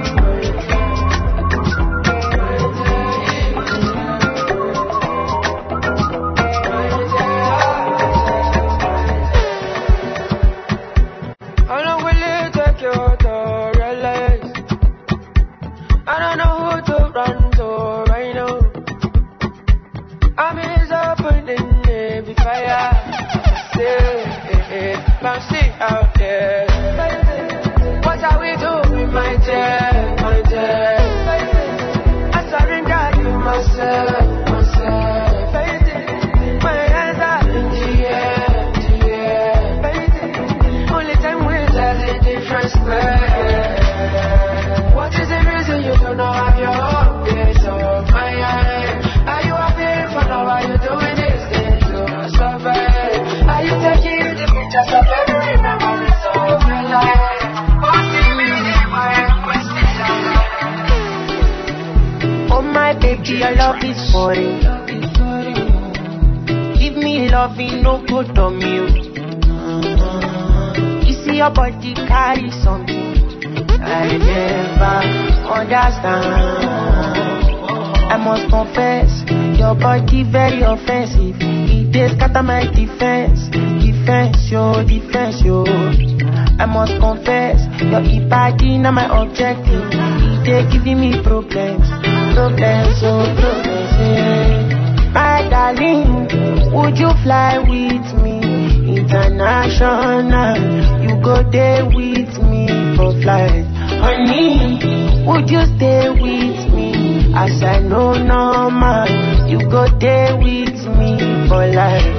How long will it take you to realize? I don't know who to run to right now. I'm is opening every fire. Still, bouncy out there. What are we doing, my dear, my dear? I surrender to myself, myself. My hands are in the air, the air. Only time will tell the difference, man. What is the reason you don't know how your own piece of my mind? Are you happy for now? Are you doing this thing to survive? Are you taking the pictures of every memory of my life? Oh my baby, your love is foreign. Give me loving, no good on you. You see your body carry something I never understand. I must confess, your body very offensive. It is scatter my defense, defense yo. I must confess, your body not my objective. It is giving me problems. Yeah. My darling, would you fly with me international? You go there with me for flight. Honey, would you stay with me? As I know normal, you go there with me for life.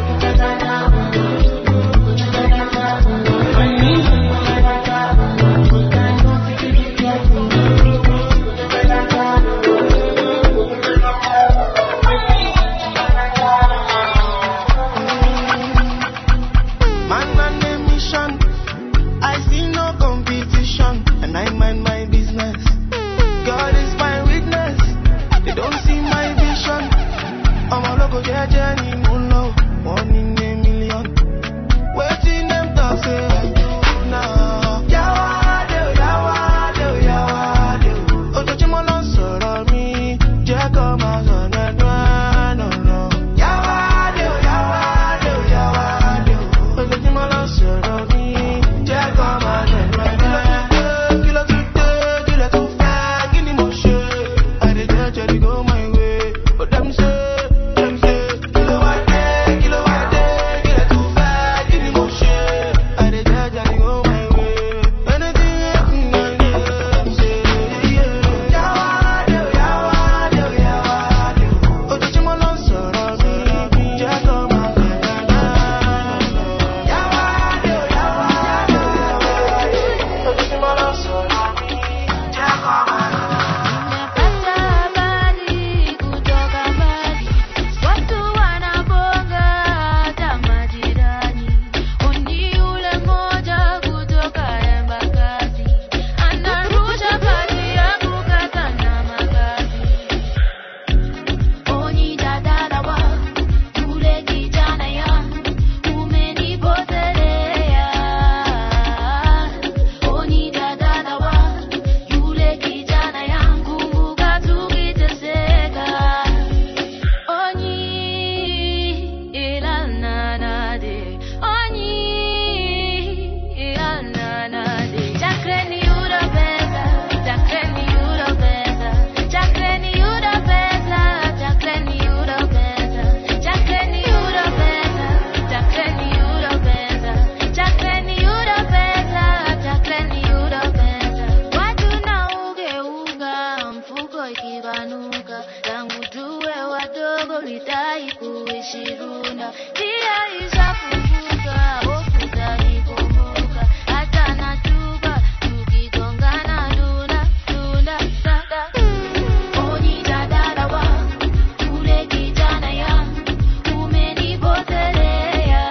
Uitai kuishiruna Tia isha kumbuka Okudai kumbuka Hata natuka Tukigongana duna Duna dada Oni dadada wa Ule kijana ya Umenipotelea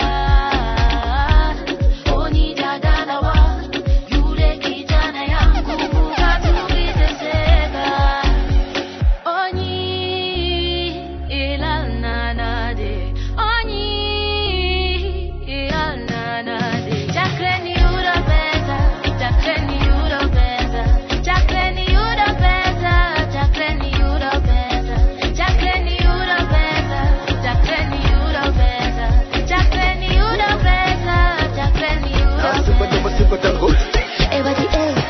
Oni dadada wa Yule kijana ya Kumbuka tukiteseka Oni ilananade Oni ilananade Chakreni urapeza Chakreni urapeza Chakreni urapeza Chakreni urapeza Chakreni urapeza Chakreni urapeza Chakreni urapeza Chakreni urapeza Everybody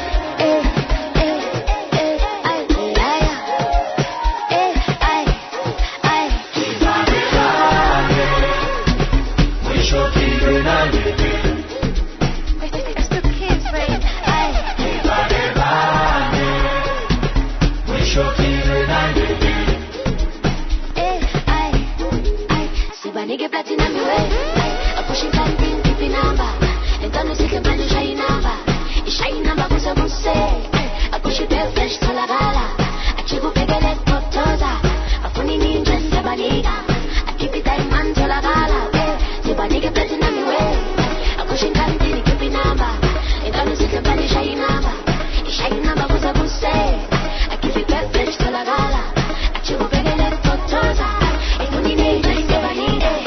Nigga platinum me way. I push it down, pin, keeping number. And don't see the man shine number. It's shine number, cause I won't say. I push it there, fresh to la gala. I chibu pegele potoza. I funny ninja, sebaniga. I keep it diamond to la gala. Seba nigga platinum me way. I push it down, pin, keeping number. And don't see the man shine number. It's shine number, cause I won't say. I keep it there, fresh to la gala. I chibu pegele potoza. I funny ninja, sebaniga.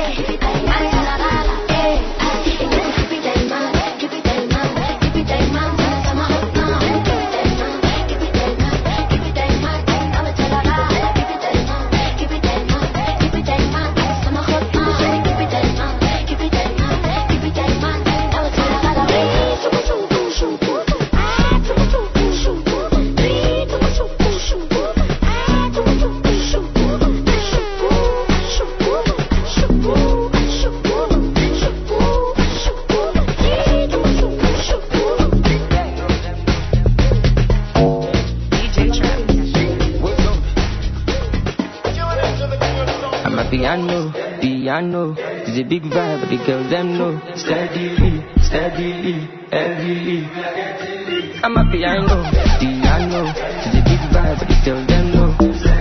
Piano, it's a big vibe, but the girls them know. Steadily, steadily, heavily. I'm a piano, it's a big vibe, but the girls them know.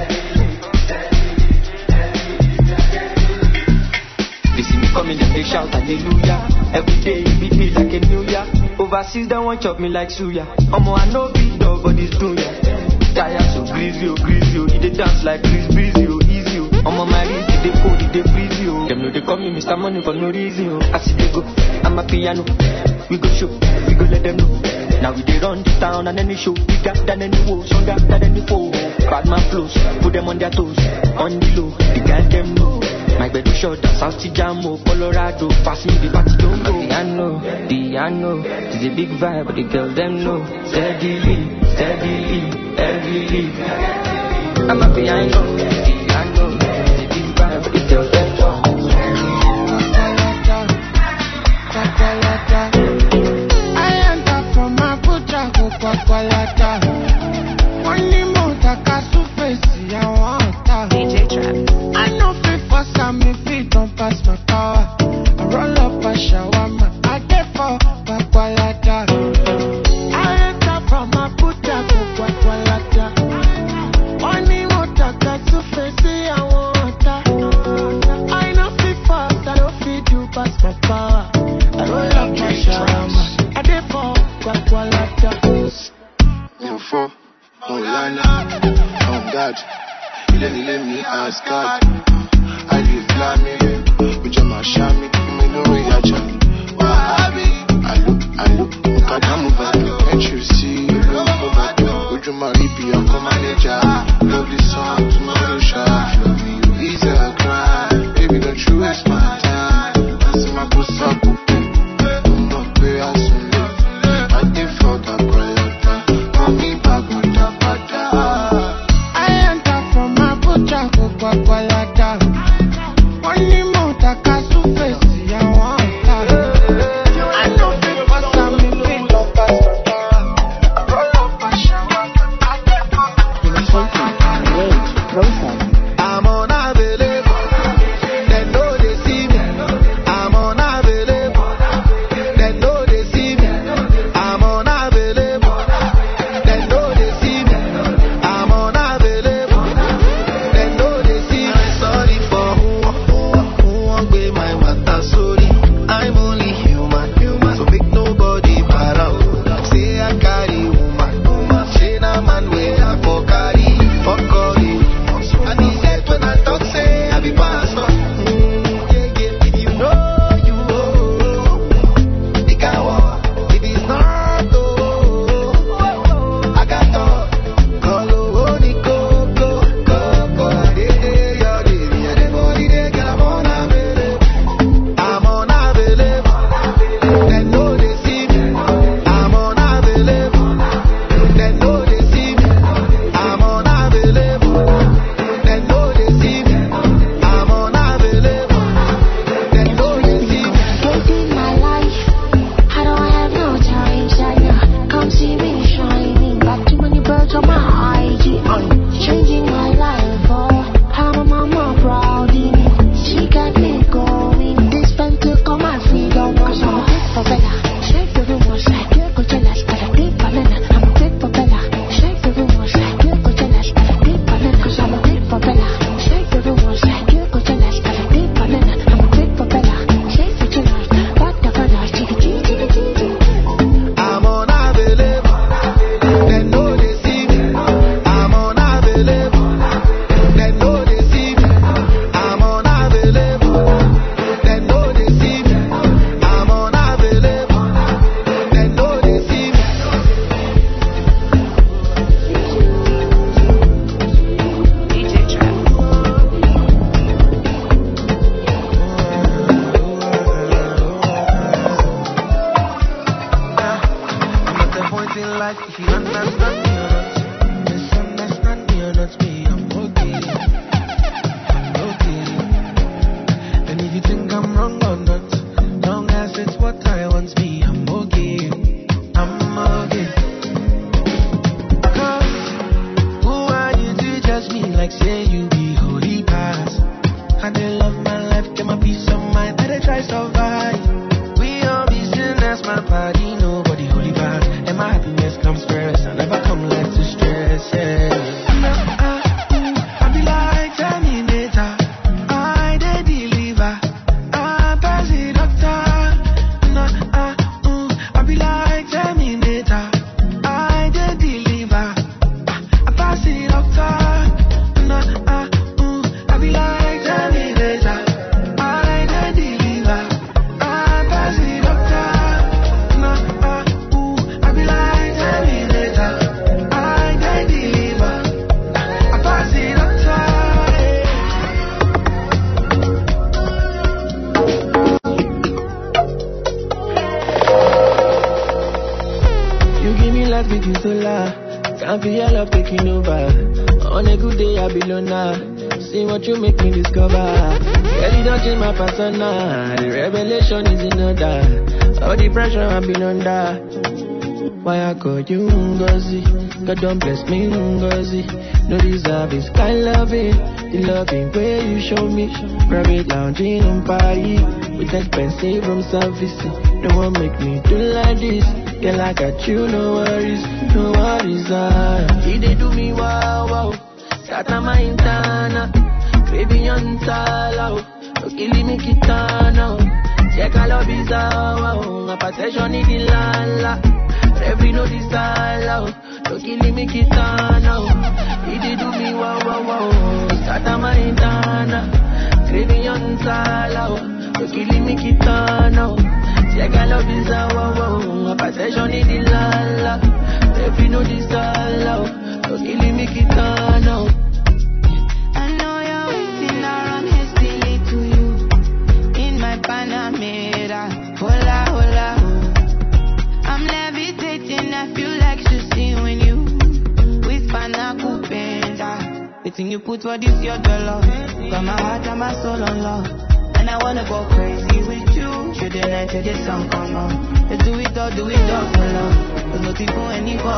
They see me coming, they shout hallelujah. Every day it beat me like a new year. Overseas they want chop me like suya. I know big dog, but it's true ya. Tire so greasy, he dey dance like breezy, easy. I'm on my wrist, they cold, they freeze you. Them know they call me Mr. Money for no reason. I see they go, I'm a piano. We go show, we go let them know. Now we they run the town and any show bigger than any woe, stronger than any foe. Bad man flows, put them on their toes, on the low. The guys them know. My bed is short, South Jamo, Colorado, passing the party don't go. Piano, it's a big vibe, but the girls them know. Steadily, heavily. I'm a piano, it's a big vibe, but the girls them know. I enter from my pucha go kwakwalata. Money mota kasu face ya wanta. DJ Travis. I know fit for some if it don't pass my power. I roll up a shawarma. I get for kwakwalata. I enter from my pucha go kwakwalata. Money mota kasu face ya wanta. I know fit for that don't fit you pass my power. I roll up my shawarma. I get for kwakwalata. Info, Olana, on that. You let me ask God. I live blaming, with your mashami, you know where you're trying. I look, I'm back. Can't you see, you look over there. Would you marry, be your manager? Love this song, tomorrow shot. Love you, easy, I cry. Baby, don't you waste my time. That's my pussy, I'm not pay as soon. I did for that prayer. Call me back with that bada. I enter from my pucha go kwakwalata. Money mota kasu face ya wanta. I know fit for some if it don't pass my power. I roll up a shawarma. I get for I'm on a vele heart with you solar. Can't feel your love taking over. On a good day I be loner. See what you make me discover. Girl, you don't change my persona. The revelation is in order. All the pressure I've been under. Why I call you Ngozi? God don't bless me Ngozi. No deserve is kind loving. The loving way you show me. Private lounging on party with expensive room service. No one make me do like this. Girl, I got you, no worries, no worries. He they do me wow wow. Scatter my intana, baby on sala. No killing me kitana. Check all of his wow. My possession is the lala. Every no desire. No killing me kitana. He they do me wow wow wow. Scatter my intana, baby on sala. No killing me kitana. Check all of his wow. My possession is the lala. Every no desire. No killing me kitana. I know you're waiting around hastily to you in my Panamera. Hola, hola. I'm levitating. I feel like sushi when you with Panakupenda. The thing you put for this your dollar. Got my heart and my soul on love. And I wanna go crazy with you. Should the night till the sun come on. Let's do it all for love. There's no people any for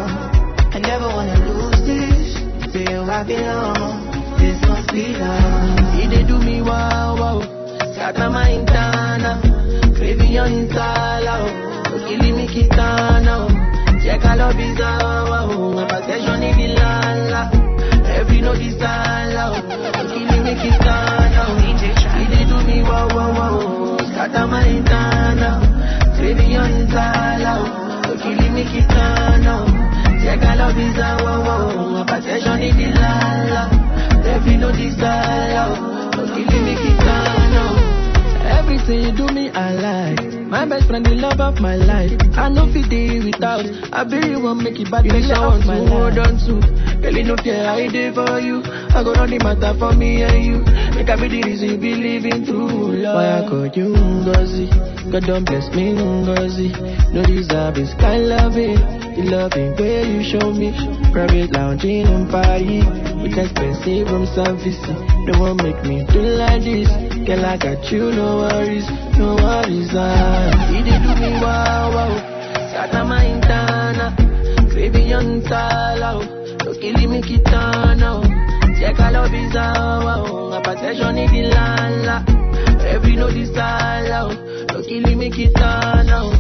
I never wanna lose this. To you I belong. This must be love. He they do me wow wow. Scatter my intana. Craving on sala. No killing me kitana. Check all of his wow. My possession is the lala. Every no desire. No killing me kitana. He they do me wow wow wow. Scatter my intana. Craving on sala. No killing me kitana. Check all of his wow. My possession is the lala. Every no desire. No killing me kitana. Everything you do me I like. My best friend, the love of my life. I know fit day without. I really won't make it bad. Make sure I want to hold on to. Girl, you know fear I did for you. I go run the matter for me and you. Make I be the reason you be living through love. Why I call you Ngozi? God don't bless me Ngozi. No deserve is kind loving. The loving way you show me. Private lounging on party with expensive room service. No one make me do like this. Girl, I got you, no worries, no worries. He they do me wow wow. Scatter my intana, baby on sala. No killing me kitana. Check all of his wow. My possession is the lala. Every no desire. No killing me kitana.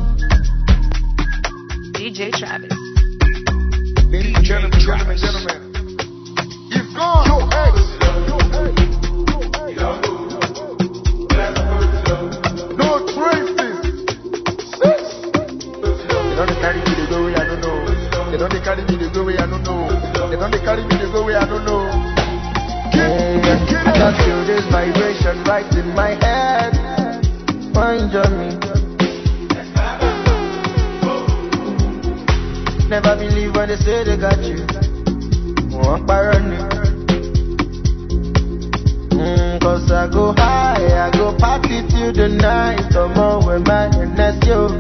DJ Travis. Ladies and gentlemen, you've gone. Yo, hey. No traces. They don't carry me the go way I don't know. They don't carry me the go way I don't know. They don't carry me the go way I don't know. I can feel this vibration right in my head. Find me. Never believe when they say they got you. Walk by running. Cause I go high, I go party till the night. Tomorrow with my NSO.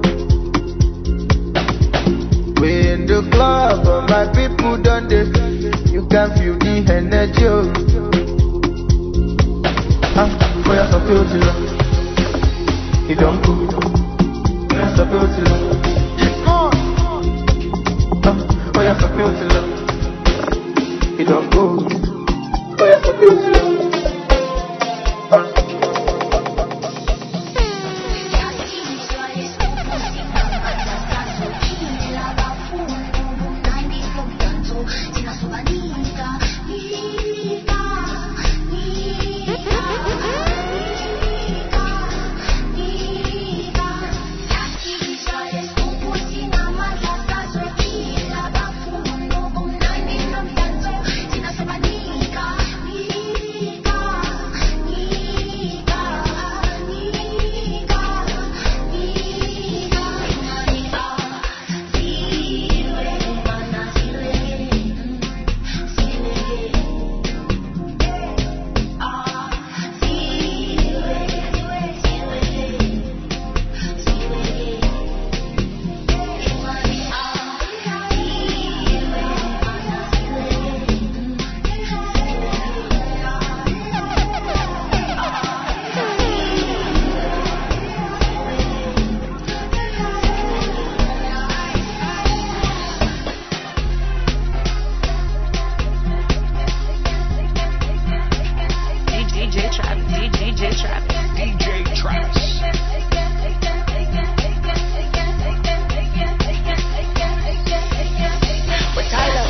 We in the club, but my people done this. You can feel the energy. Boy, I feel to love. You don't go. I feel to love. Oh, yes, I feel to love. You don't go. Oh, yes, I feel to love. DJ Travis. With Tyler.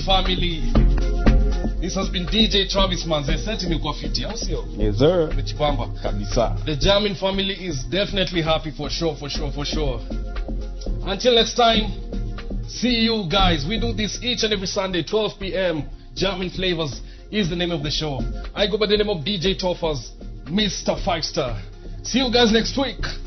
family. This has been DJ Travis Manze. Seti ni kwa fiti, au sio? Yes sir. Mechipamba. Kabisa. The Jamming family is definitely happy for sure. Until next time, see you guys. We do this each and every Sunday, 12 p.m. Jamming Flavors is the name of the show. I go by the name of DJ Toffers, Mr. 5 Star. See you guys next week.